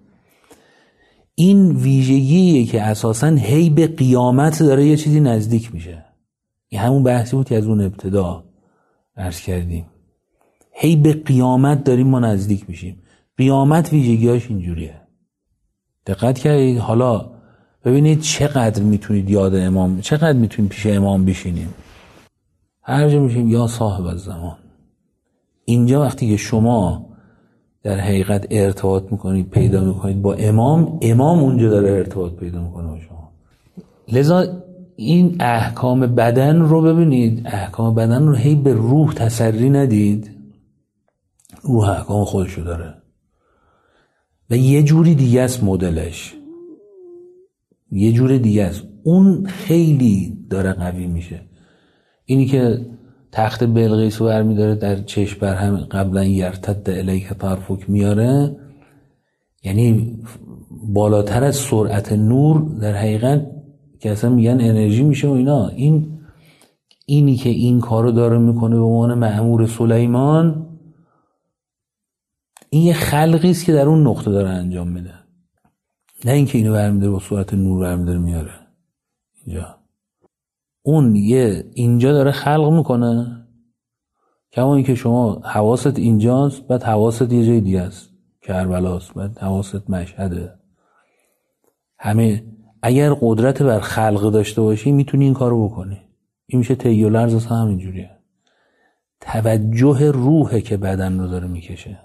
این ویژگیه که اساساً هی به قیامت داره یه چیزی نزدیک میشه. این همون بحثی بود که از اون ابتدا عرض کردیم، هی به قیامت داریم ما نزدیک میشیم. قیامت ویژگیاش اینجوریه. دقت کردید؟ حالا ببینید چقدر میتونید یاد امام، چقدر میتونید پیش امام بشینیم. هر جا میشیم یا صاحب الزمان. اینجا وقتی که شما در حقیقت ارتباط میکنید، پیدا میکنید با امام، امام اونجا داره ارتباط پیدا میکنه با شما. لذا این احکام بدن رو ببینید، احکام بدن رو هی به روح تسری ندید. روح احکام خودشو داره و یه جوری دیگه است مدلش، یه جوری دیگه است. اون خیلی داره قوی میشه. اینی که تخت بلقیس رو برمی داره در چشم بر هم قبلا یرتد الیک طرفک میاره، یعنی بالاتر از سرعت نور در حقیقت که اصلا میگن انرژی میشه و اینا. اینی که این کارو داره میکنه به عنوان مأمور سلیمان، این یه خلقی است که در اون نقطه داره انجام میده، نه اینکه اینو برمی داره با سرعت نور برمی داره میاره اینجا. اون یه اینجا داره خلق میکنه، کما اینکه شما حواست اینجاست، بعد حواست یه جای دیگه است، کربلاست، بعد حواست مشهده. همه اگر قدرت بر خلق داشته باشی میتونی این کارو بکنی. این میشه طی و لرز، اصلا همینجوریه. توجه روحه که بدن رو داره میکشه.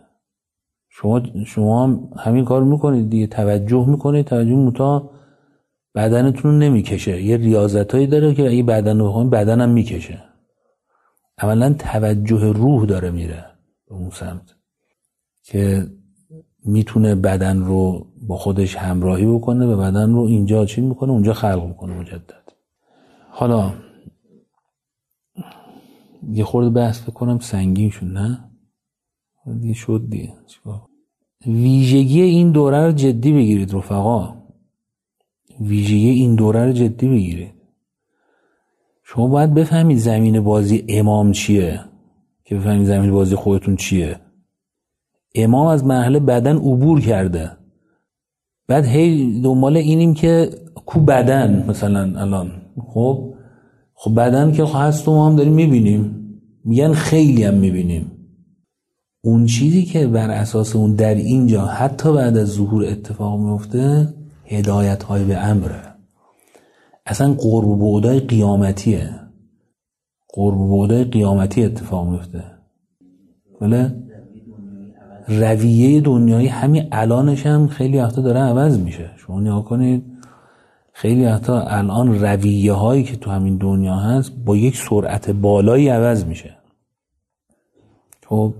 شما هم همین کار میکنید دیگه، توجه میکنید، توجه متا بدنتون رو نمیکشه. یه ریاضتایی داره که اگه بدن رو بخونید بدنم میکشه. اولا توجه روح داره میره به اون سمت که میتونه بدن رو با خودش همراهی بکنه و بدن رو اینجا چی میکنه، اونجا خلق میکنه مجدد. حالا یه خورده بحث بکنم سنگین شد، نه؟ دیگه شد دیگه. ویژگی این دوره رو جدی بگیرید رفقا، ویژگی این دوره رو جدی بگیرید. شما باید بفهمید زمین بازی امام چیه که بفهمید زمین بازی خودتون چیه. امام از مرحله بدن عبور کرده، بعد هی دنبال اینیم که کو بدن مثلا الان. خب بدن که هست و ما هم داریم میبینیم، میگن خیلی هم میبینیم. اون چیزی که بر اساس اون در اینجا حتی بعد از ظهور اتفاق میفته هدایت های به امره. اصلا قرب بعدای قیامتیه، قرب بعدای قیامتی اتفاق میفته. بله رویه دنیایی همین الانش هم خیلی وقتا داره عوض میشه. شما نگاه کنید خیلی وقتا الان رویه هایی که تو همین دنیا هست با یک سرعت بالایی عوض میشه. خب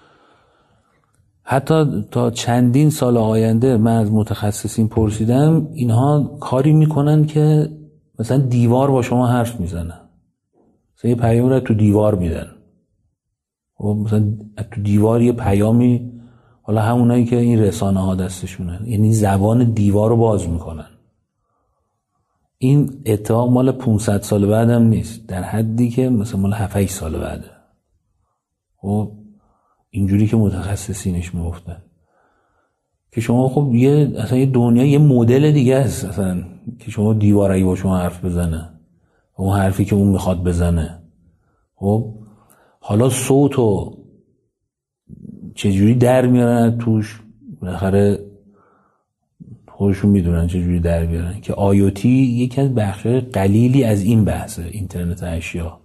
حتی تا چندین سال آینده من از متخصصین پرسیدم، اینها کاری میکنن که مثلا دیوار با شما حرف میزنه، مثلا یه پیام رو تو دیوار میدن. خب مثلا تو دیوار یه پیامی، حالا همونایی که این رسانه ها دستشونه، یعنی زبان دیوار رو باز میکنن. این اتفاق مال 500 سال بعد هم نیست، در حدی که مثلا مال 7-8 سال بعده. خب اینجوری که متخصصینش میگفتن که شما خب اصلا یه دنیا یه مدل دیگه است اصلا، که شما دیوارایی با شما حرف بزنه، اون حرفی که اون میخواد بزنه. خب حالا صوتو چجوری در میارن توش، بالاخره خودشون میدونن چجوری در بیارن، که آیوتی یکی از بخشای قلیلی از این بحثه، اینترنت اشیا.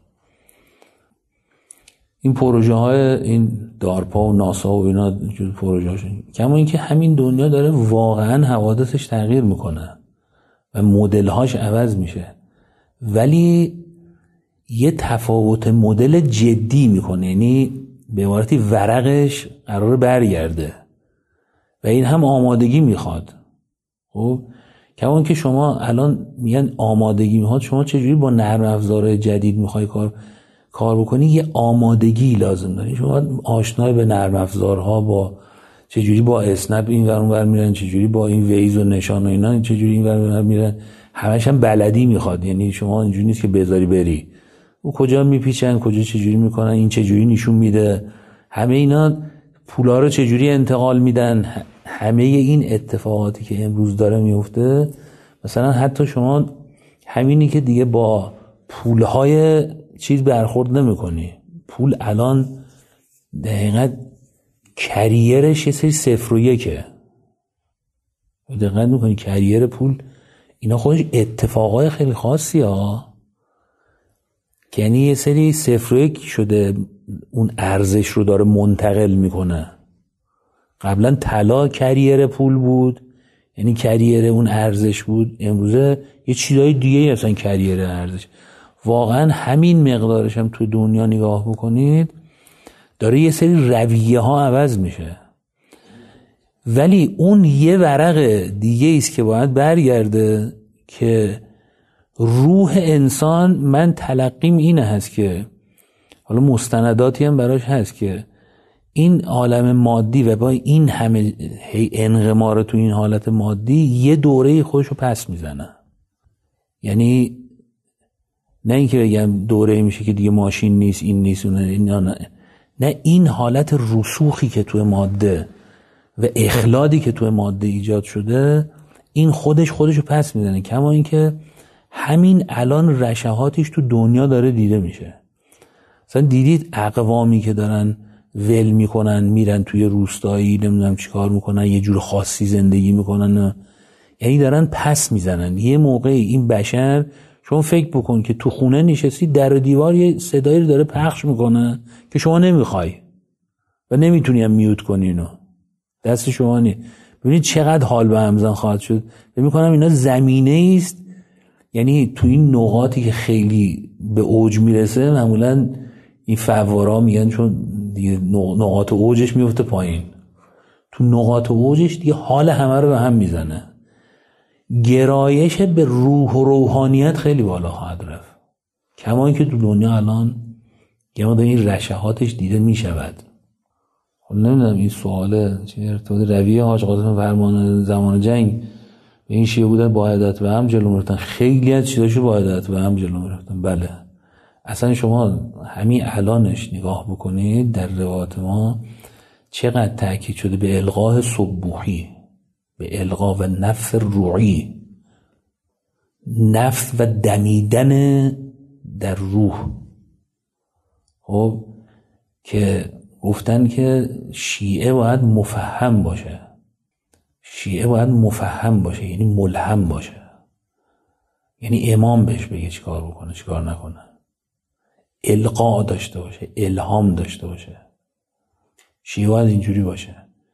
این پروژه های این دارپا و ناسا و اینا پروژه هاشون، کما اینکه همین دنیا داره واقعا حوادثش تغییر میکنه و مدل هاش عوض میشه، ولی یه تفاوت مدل جدی میکنه، یعنی به عبارتی ورقش قراره برگرده و این هم آمادگی میخواد. خب کما اینکه شما الان میگن آمادگی میخواد، شما چجوری با نرم افزار جدید میخوای کار بکنی؟ یه آمادگی لازم داری. شما آشنای به نرم افزارها، با چجوری با اسنپ این ور اون ور میرن، چجوری با این ویز و نشان و اینا چجوری این ور اون ور میرن، همش هم بلدی میخواد. یعنی شما اینجوری نیست که بذاری بری، او کجا میپیچن، کجا چجوری میکنن، این چجوری نشون میده، همه اینا پولا رو چجوری انتقال میدن. همه این اتفاقاتی که امروز داره میفته، مثلا حتی شما همینی که دیگه با پولهای چیز برخورد نمی کنی. پول الان دقیقا کریرش یه سری 0 و 1. دقیقا میکنی کریر پول اینا خودش اتفاقای خیلی خاصی ها، که یعنی یه سری 0 و 1 شده، اون ارزش رو داره منتقل میکنه. قبلا طلا کریر پول بود، یعنی کریر اون ارزش بود، امروزه یه چیزای دیگه اصلا کریر ارزش. واقعا همین مقدارش هم تو دنیا نگاه بکنید داره یه سری رویه ها عوض میشه، ولی اون یه ورق دیگه ایست که باید برگرده، که روح انسان، من تلقیم اینه هست که حالا مستنداتی هم براش هست که این عالم مادی و با این همه انغمار تو این حالت مادی یه دوره خودشو پس میزنه. یعنی نه اینکه بگم دوره میشه که دیگه ماشین نیست، این نیست، نه، این حالت رسوخی که توی ماده و اخلادی که توی ماده ایجاد شده، این خودشو پس میزنه. کما اینکه همین الان رشحاتش تو دنیا داره دیده میشه. مثلا دیدید اقوامی که دارن ول میکنن میرن توی روستایی، نمیدونم چیکار میکنن، یه جور خاصی زندگی میکنن، یعنی دارن پس میزنن. یه موقعی این بشر، شما فکر بکن که تو خونه نشستی، در و دیوار یه صدایی رو داره پخش میکنه که شما نمیخوای و نمیتونی هم میوت کنی، اینو دست شما نیست. ببینید چقدر حال به همزن خواهد شد. فکر میکنم اینا زمینه است، یعنی تو این نقاطی که خیلی به اوج میرسه، معمولا این فوارا میگن چون دیگه نقاط اوجش میفته پایین، تو نقاط اوجش دیگه حال همه رو به هم میزنه. گرایش به روح و روحانیت خیلی بالا خواهد رفت، کما اینکه تو دنیا الان یه مقدار این رشحاتش دیده میشود. نمیدونم این سواله چه ارتباط رویه حاج قاسم فرمان زمان جنگ به این شیعه بودن با عدالت به هم جلو میرفتن، خیلی از چیزاشو با عدالت به هم جلو میرفتن. بله اصلا شما همین الانش نگاه بکنید در روایات ما چقدر تأکید شده به القاء سبوحی، به القاء و نفث روحی، نفث و دمیدن در روح. خب که گفتن که شیعه باید مفهم باشه، شیعه باید مفهم باشه، یعنی ملهم باشه، یعنی امام بهش بگه چیکار بکنه چیکار نکنه، القا داشته باشه، الهام داشته باشه. شیعه باید اینجوری باشه.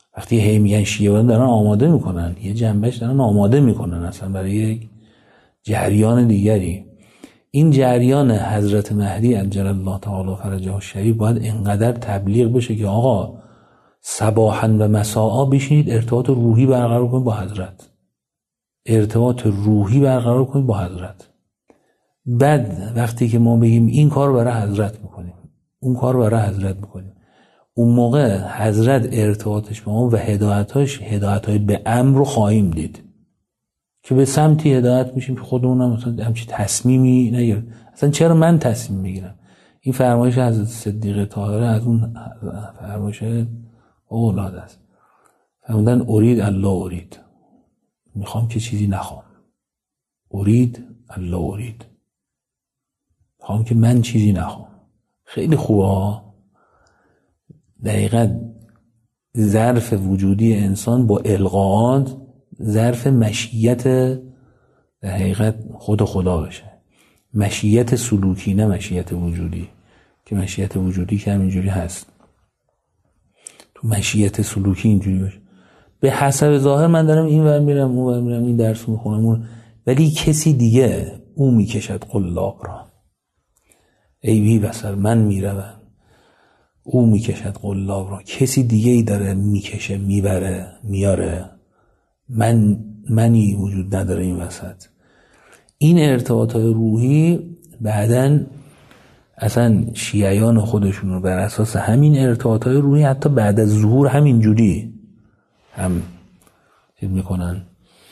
وقتی هی میگن شیعه دارن آماده میکنن، یه جنبش دارن آماده میکنن اصلا برای یک جریان دیگری. این جریان حضرت مهدی عجل الله تعالی فرجه الشریف باید انقدر تبلیغ بشه که آقا صباحا و مساء بشینید ارتباط روحی برقرار کنید با حضرت، ارتباط روحی برقرار کنید با حضرت. بعد وقتی که ما بگیم این کار برای حضرت میکنیم، اون کار برای حضرت میکنیم، اون موقع حضرت ارتباطش با ما و هدایت‌های به امر رو خواهیم دید که به سمتی هدایت میشیم که خودمون هم مثلا همچی تصمیمی نگیریم. اصلا چرا من تصمیم میگیرم؟ این فرمایش حضرت صدیق طاهره از اون فرمایش اولاد است. فرمودن ارید الله ارید، میخوام که چیزی نخوام. ارید الله ارید، میخوام که من چیزی نخوام. خیلی خوبه. دقیقاً ظرف وجودی انسان با القاءات ظرف مشیت در حقیقت خود خدا بشه، مشیت سلوکی نه مشیت وجودی، که مشیت وجودی که همینجوری هست، تو مشیت سلوکی اینجوری باشه. به حسب ظاهر من دارم این ور میرم اون ور میرم، این درس میخونم، ولی کسی دیگه او میکشد قلاب را، ای بی بصر من میروم او میکشد قلاب را. کسی دیگه ای داره میکشه، میبره، میاره، منی وجود نداره این وسط. این ارتباطات روحی بعدن اصلا شیعیان خودشون رو بر اساس همین ارتباطات روحی حتی بعد از ظهور همین جوری هم چیز میکنن.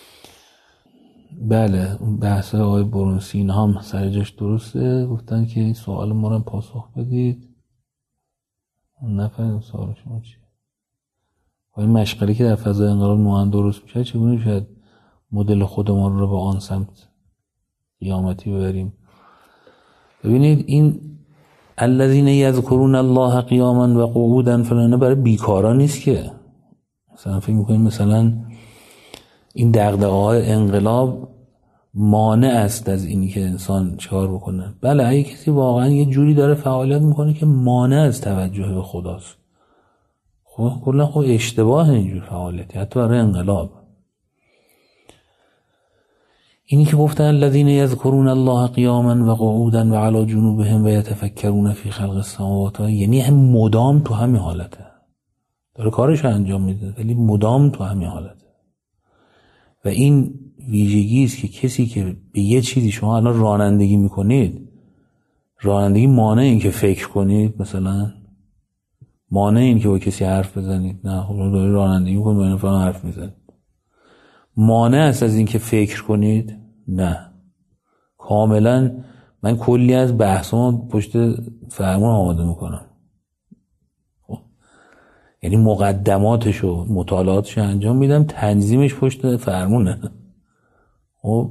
بله اون بحث آقای برونسین هم سر جاش درسته، گفتن که این سوال ما رو پاسخ بدید. نفهمیدم سوال شما چیه. این مشغله که در فضای انقلاب نوعا درست میشه، چگونه شاید مدل خودمان رو به آن سمت قیامتی ببریم؟ ببینید این الذین یذکرون الله قیاما و قعودا فلان برای بیکارا نیست که مثلا فکر میکنیم مثلا این دغدغه‌های انقلاب مانع است از اینی که انسان چیکار بکنه. بله اگه کسی واقعا یه جوری داره فعالیت میکنه که مانع از توجه به خداست، خب کلا خب اشتباه اینجور فعالیتی حتی برای انقلاب. اینی که گفتن الذین یذکرون الله قیاما و قعودا و علی جنوبهم و یتفکرون فی خلق السماوات، یعنی هم مدام تو همین حالته، داره کارش انجام میده ولی مدام تو همین حالته. و این ویژگی است که کسی که به یه چیزی شما الان رانندگی میکنید، رانندگی مانع این که فکر کنید، مثلا مانع این که با کسی حرف بزنید، نه خب داری رانندگی میکنید با این فلان حرف میزنید. مانع است از این که فکر کنید، نه. کاملا من کلی از بحثام پشت فرمون آماده میکنم، یعنی مقدماتش و مطالعاتش انجام میدم، تنظیمش پشت فرمونه. خب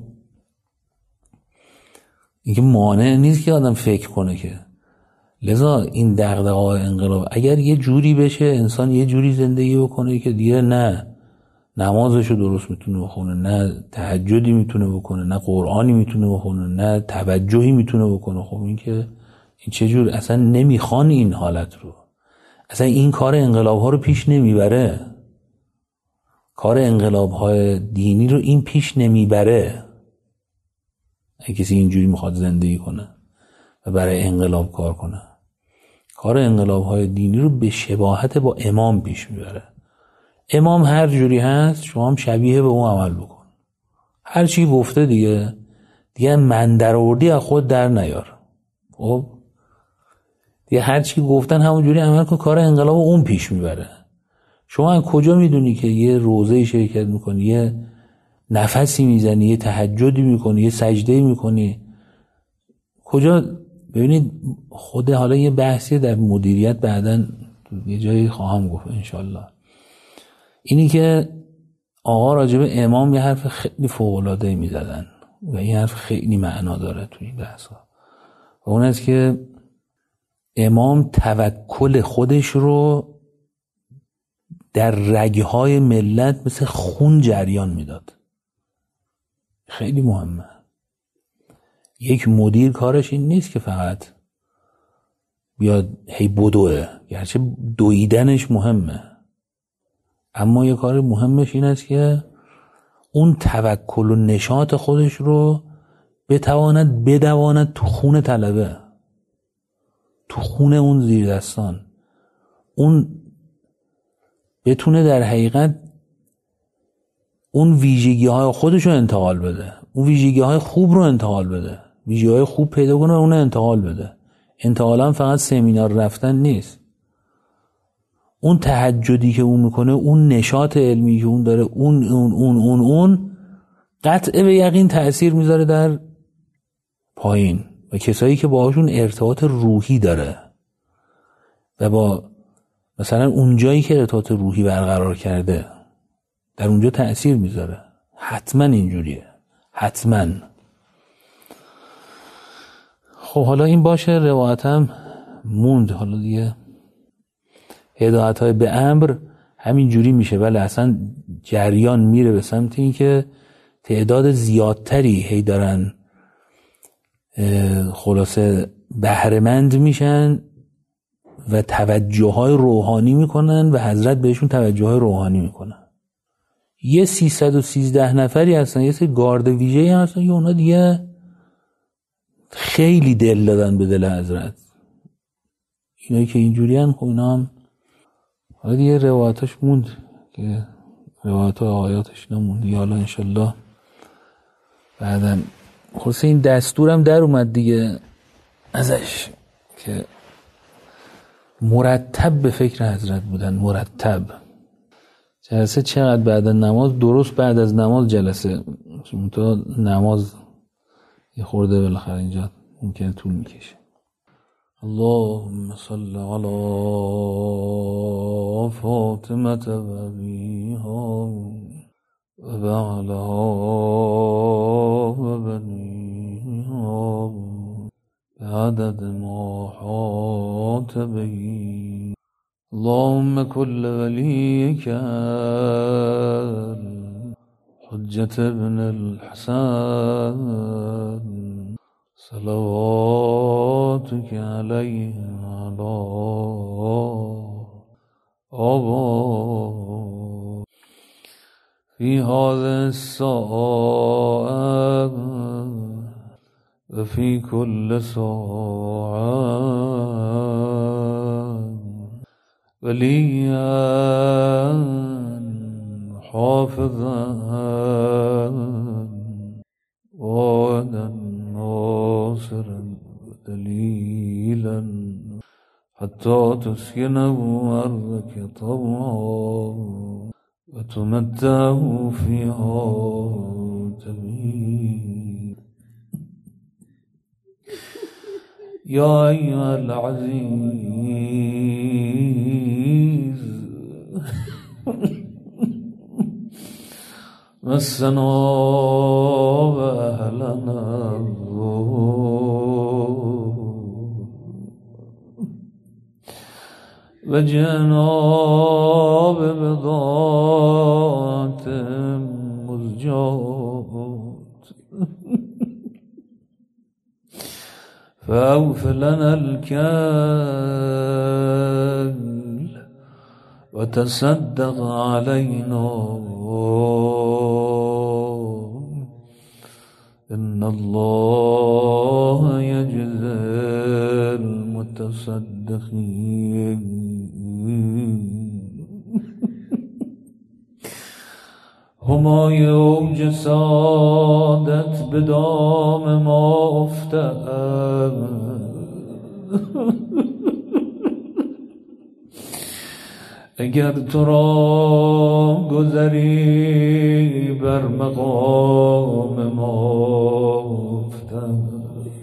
این که مانع نیست که آدم فکر کنه که. لذا این دغدغه‌های انقلاب اگر یه جوری بشه انسان یه جوری زندگی بکنه که دیگه نه نمازشو درست میتونه بخونه، نه تهجدی میتونه بکنه، نه قرآنی میتونه بخونه، نه توجهی میتونه بکنه، خب این که این چه جور اصلا نمیخوان این حالت رو. اصلا این کار انقلاب ها رو پیش نمیبره، کار انقلاب های دینی رو این پیش نمیبره. اگه کسی اینجوری میخواد زندگی کنه و برای انقلاب کار کنه، کار انقلاب های دینی رو به شباهت با امام پیش میبره. امام هر جوری هست شما هم شبیه به اون عمل بکن، هر چی گفته دیگه من در آوردی از خود در نیار. خب دیگه هر چی گفتن همون جوری عمل کن، کار انقلاب اون پیش میبره. شما از کجا میدونی که یه روزه شرکت میکنی، یه نفسی میزنی، یه تهجدی میکنی، یه سجده میکنی، کجا؟ ببینید خود حالا یه بحثی در مدیریت بعدن یه جایی خواهم گفت انشالله. اینی که آقا راجب امام یه حرف خیلی فوق‌العاده‌ای میزدن و این حرف خیلی معنا داره تو این بحثا، و اون است که امام توکل خودش رو در رگهای ملت مثل خون جریان میداد. خیلی مهمه. یک مدیر کارش این نیست که فقط بیاد هی بدوه، گرچه دویدنش مهمه، اما یه کار مهمش این است که اون توکل و نشاط خودش رو بدواند تو خون طلبه، تو خون اون زیر دستان، اون بتونه در حقیقت اون ویژگی های خودش رو انتقال بده، اون ویژگی های خوب رو انتقال بده، ویژگی های خوب پیدا کنه اون رو انتقال بده. انتقال هم فقط سمینار رفتن نیست، اون تهجدی که اون میکنه، اون نشاط علمی که اون داره، اون قطع به یقین تأثیر میذاره در پایین و کسایی که باهاشون ارتباط روحی داره و با مثلا اونجایی که ارتباط روحی برقرار کرده در اونجا تأثیر میذاره. حتما اینجوریه، حتما. خب حالا این باشه، روایتم موند. حالا دیگه هدایت‌های به امر همین جوری میشه، ولی اصلا جریان میره به سمت این که تعداد زیادتری هی دارن خلاصه بهره‌مند میشن و توجه‌های روحانی میکنن و حضرت بهشون توجه‌های روحانی میکنن. یه 313 نفری هستن، یه سری گارد ویژه‌ای هستن، یه اونا دیگه خیلی دل دادن به دل حضرت. اینایی که اینجوری هن، خب اینا هم حالا دیگه روایتاش موند که روایت و آیاتش نموند دیگه. حالا انشالله بعدم خلاص این دستورم در اومد دیگه ازش که مرتب به فکر حضرت بودن، مرتب. جلسه چقدر بعد از نماز؟ درست بعد از نماز جلسه، چون تا نماز یه خورده بالاخره اینجا ممکنه طول میکشه. اللهم صل علی فاطمه و ابیها و بعلها و بنیها بعدد ما حاط به. اللهم كل وليك حجة ابن الحسن صلواتك عليه وعلى آبائه في هذه الساعة وفي كل ساعة وليا حافظا وعدا ناصرا دليلا حتى تسكنه أرضك طوعا وتمتعه فيها جميلا. يا أيها العزيز مسنا وأهلنا وجئنا ببضاعة مزجاة فأوف لنا الكيل وتصدق علينا إن الله يجزي المتصدقين. همایون جسادت به دام ما افتاد اگر تو را گذری بر مقام ما افتاد.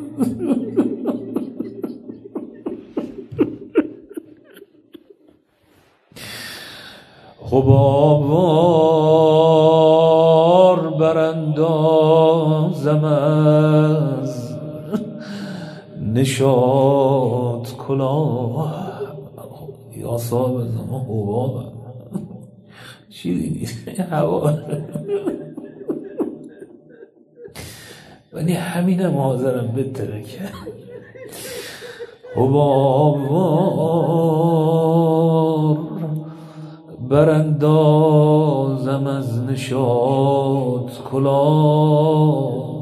خبابوار براندازم از نشاط کلاه یا صاحب زمان حبابم چیزی نیست هوا ولی همینم حاضرم بترکه. حبابوار براندازم از نشاط کلاه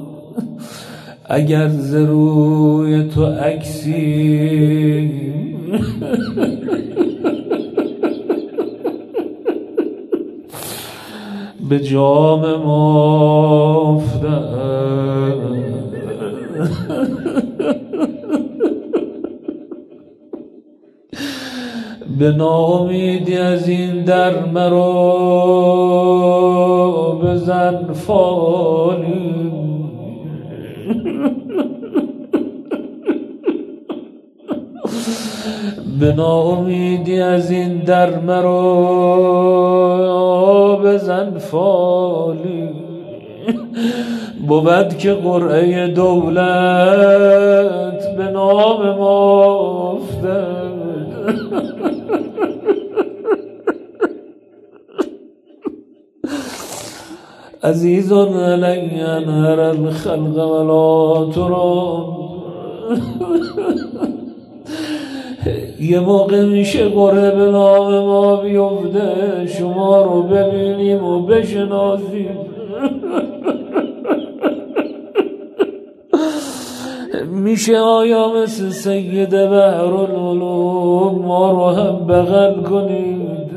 اگر ز روی تو عکسی به جام مافتم به ناامیدی از این در مرا بزن فالی به ناامیدی از این در مرا بزن فالی بود که قرعه دولت به نام ما افتد عزیز علی انهر الخلق ولا ترام یه موقع میشه قرعه به نام ما بیفته شما رو ببینیم و بشناسیم میشه آیا مثل سید بحرالعلوم ما رو هم بغل کنید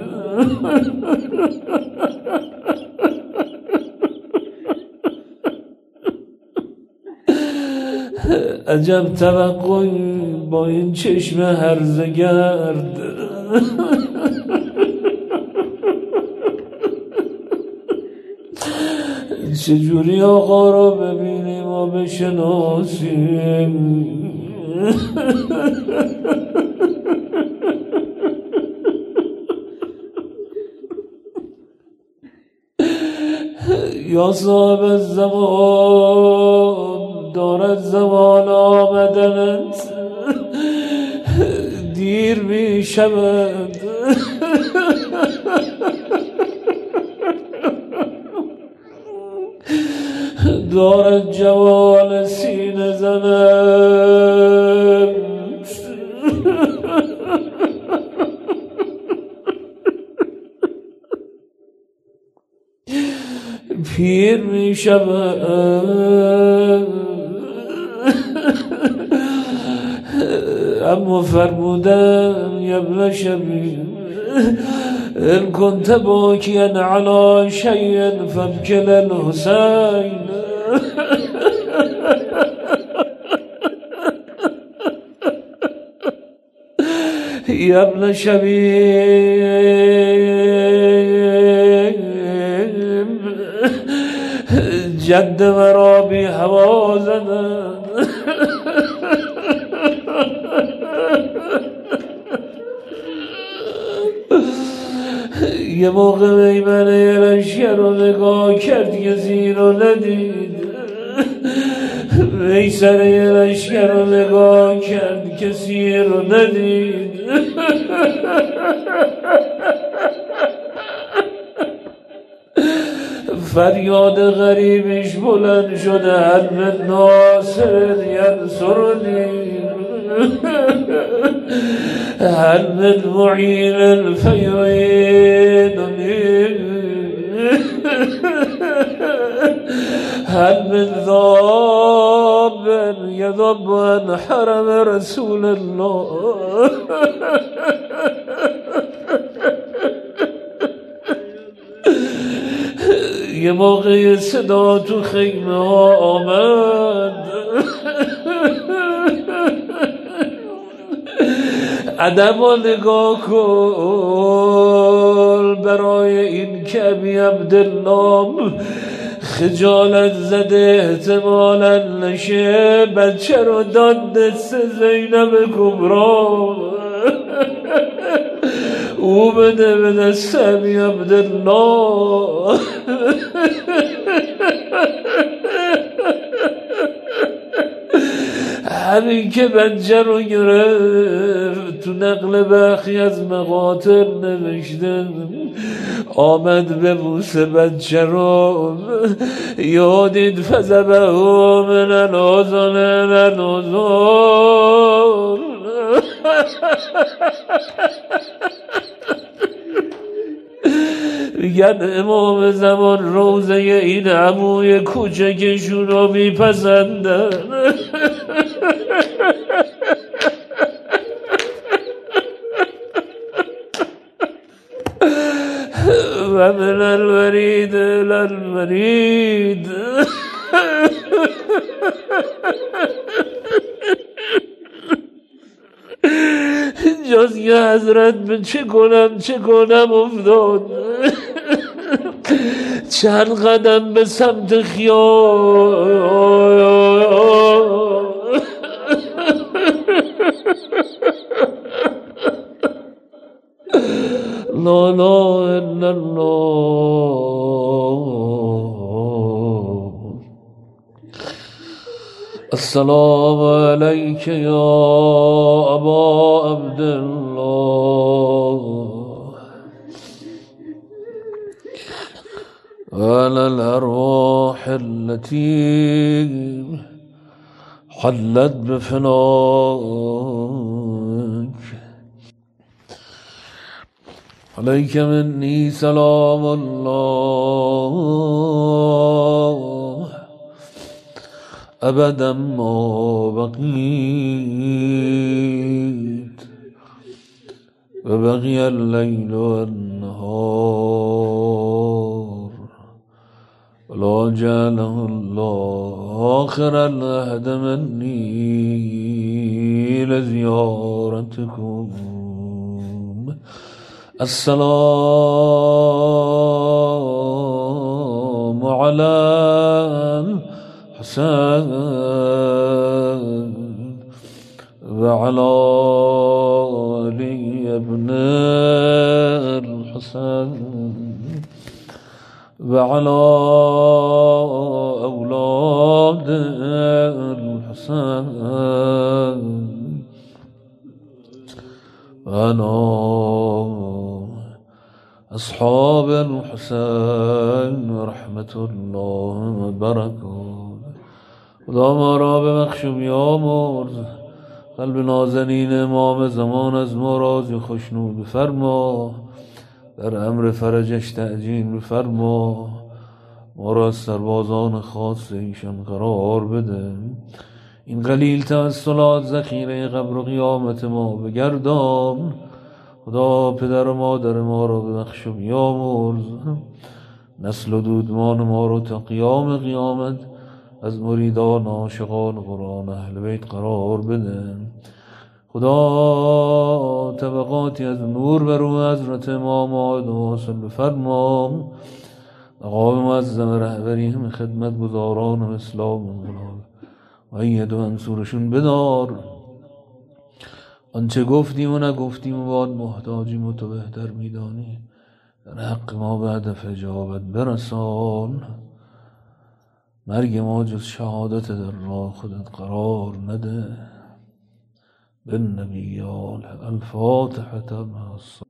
عجب توقعی با این چشم هرزه گرد چجوری آقا رو ببینیم و بشناسیم یا صاحب الزمان دارد زمان آمدنت دیر می شود دارد جوال سینه زند پیر می شود اما فرمودن یبن شبی ان كنت باکیا علی شیء فابکل الحسین یبن شبیب جد مرا بی هوا زدن یه موقع میمنه لشکر رو نگاه کرد کسی رو ندید میسر لشکر رو نگاه کرد کسی رو ندید فریاد غریبش بلند شده هل من ناصر ینصرنی هل من معین فیعیننی هل من ذاب یذب عن حرم رسول الله یه موقع صدا تو خیمه ها آمد ادب و نگاه کن برای این که ابی عبدالله خجالت زده احتمالا نشه بچه رو داد دست زینب کبرا او بده به دست ابی عبدالله همین که بچه رو گرفت تو نقل برخی از مقاطع نوشته آمد به بوسه بچه رو یادید فزبه من الازان الازان میگن امام زمان روزه این عموی کوچکشون رو میپسندن و من الورید الورید جز که حضرت به چه کنم افتاد چند قدم به سمت خیال لا لا الا الله السلام علیک یا ابا عبدالله وعلى الأرواح التي حلت بفناك عليك مني سلام الله أبدا ما بقيت وبقي الليل والنهار ولا جعله الله آخر العهد مني لزيارتكم السلام على الحسين وعلى علي بن الحسين وعلى أولاد الحسين وعلى أصحاب الحسين رحمة الله وبركاته خدا ما را ببخش و بیامرز قلب نازنین امام زمان از ما راضی خوشنود بفرما در امر فرجش تعجیل بفرما ما را از سربازان خاص ایشان قرار بده این قلیل توسلات ذخیره قبر و قیامت ما بگردان خدا پدر و مادر ما را ببخش و بیامرز نسل و دودمان ما را تا قیام قیامت از مریدان عاشقان قرآن اهل بیت قرار بده خدا طبقاتی از نور بر او حضرت امام آدم حاصل بفرما مقام معظم رهبری همه خدمت گزاران اسلام و اید و منصورشون بدار آنچه گفتیم و نگفتیم و باید محتاجیم و تو بهتر میدانی در حق ما به هدف اجابت برسان مرگ ما جز شهادت در راه خودت قرار نده بالنبیان الفاتحة مع الصلاة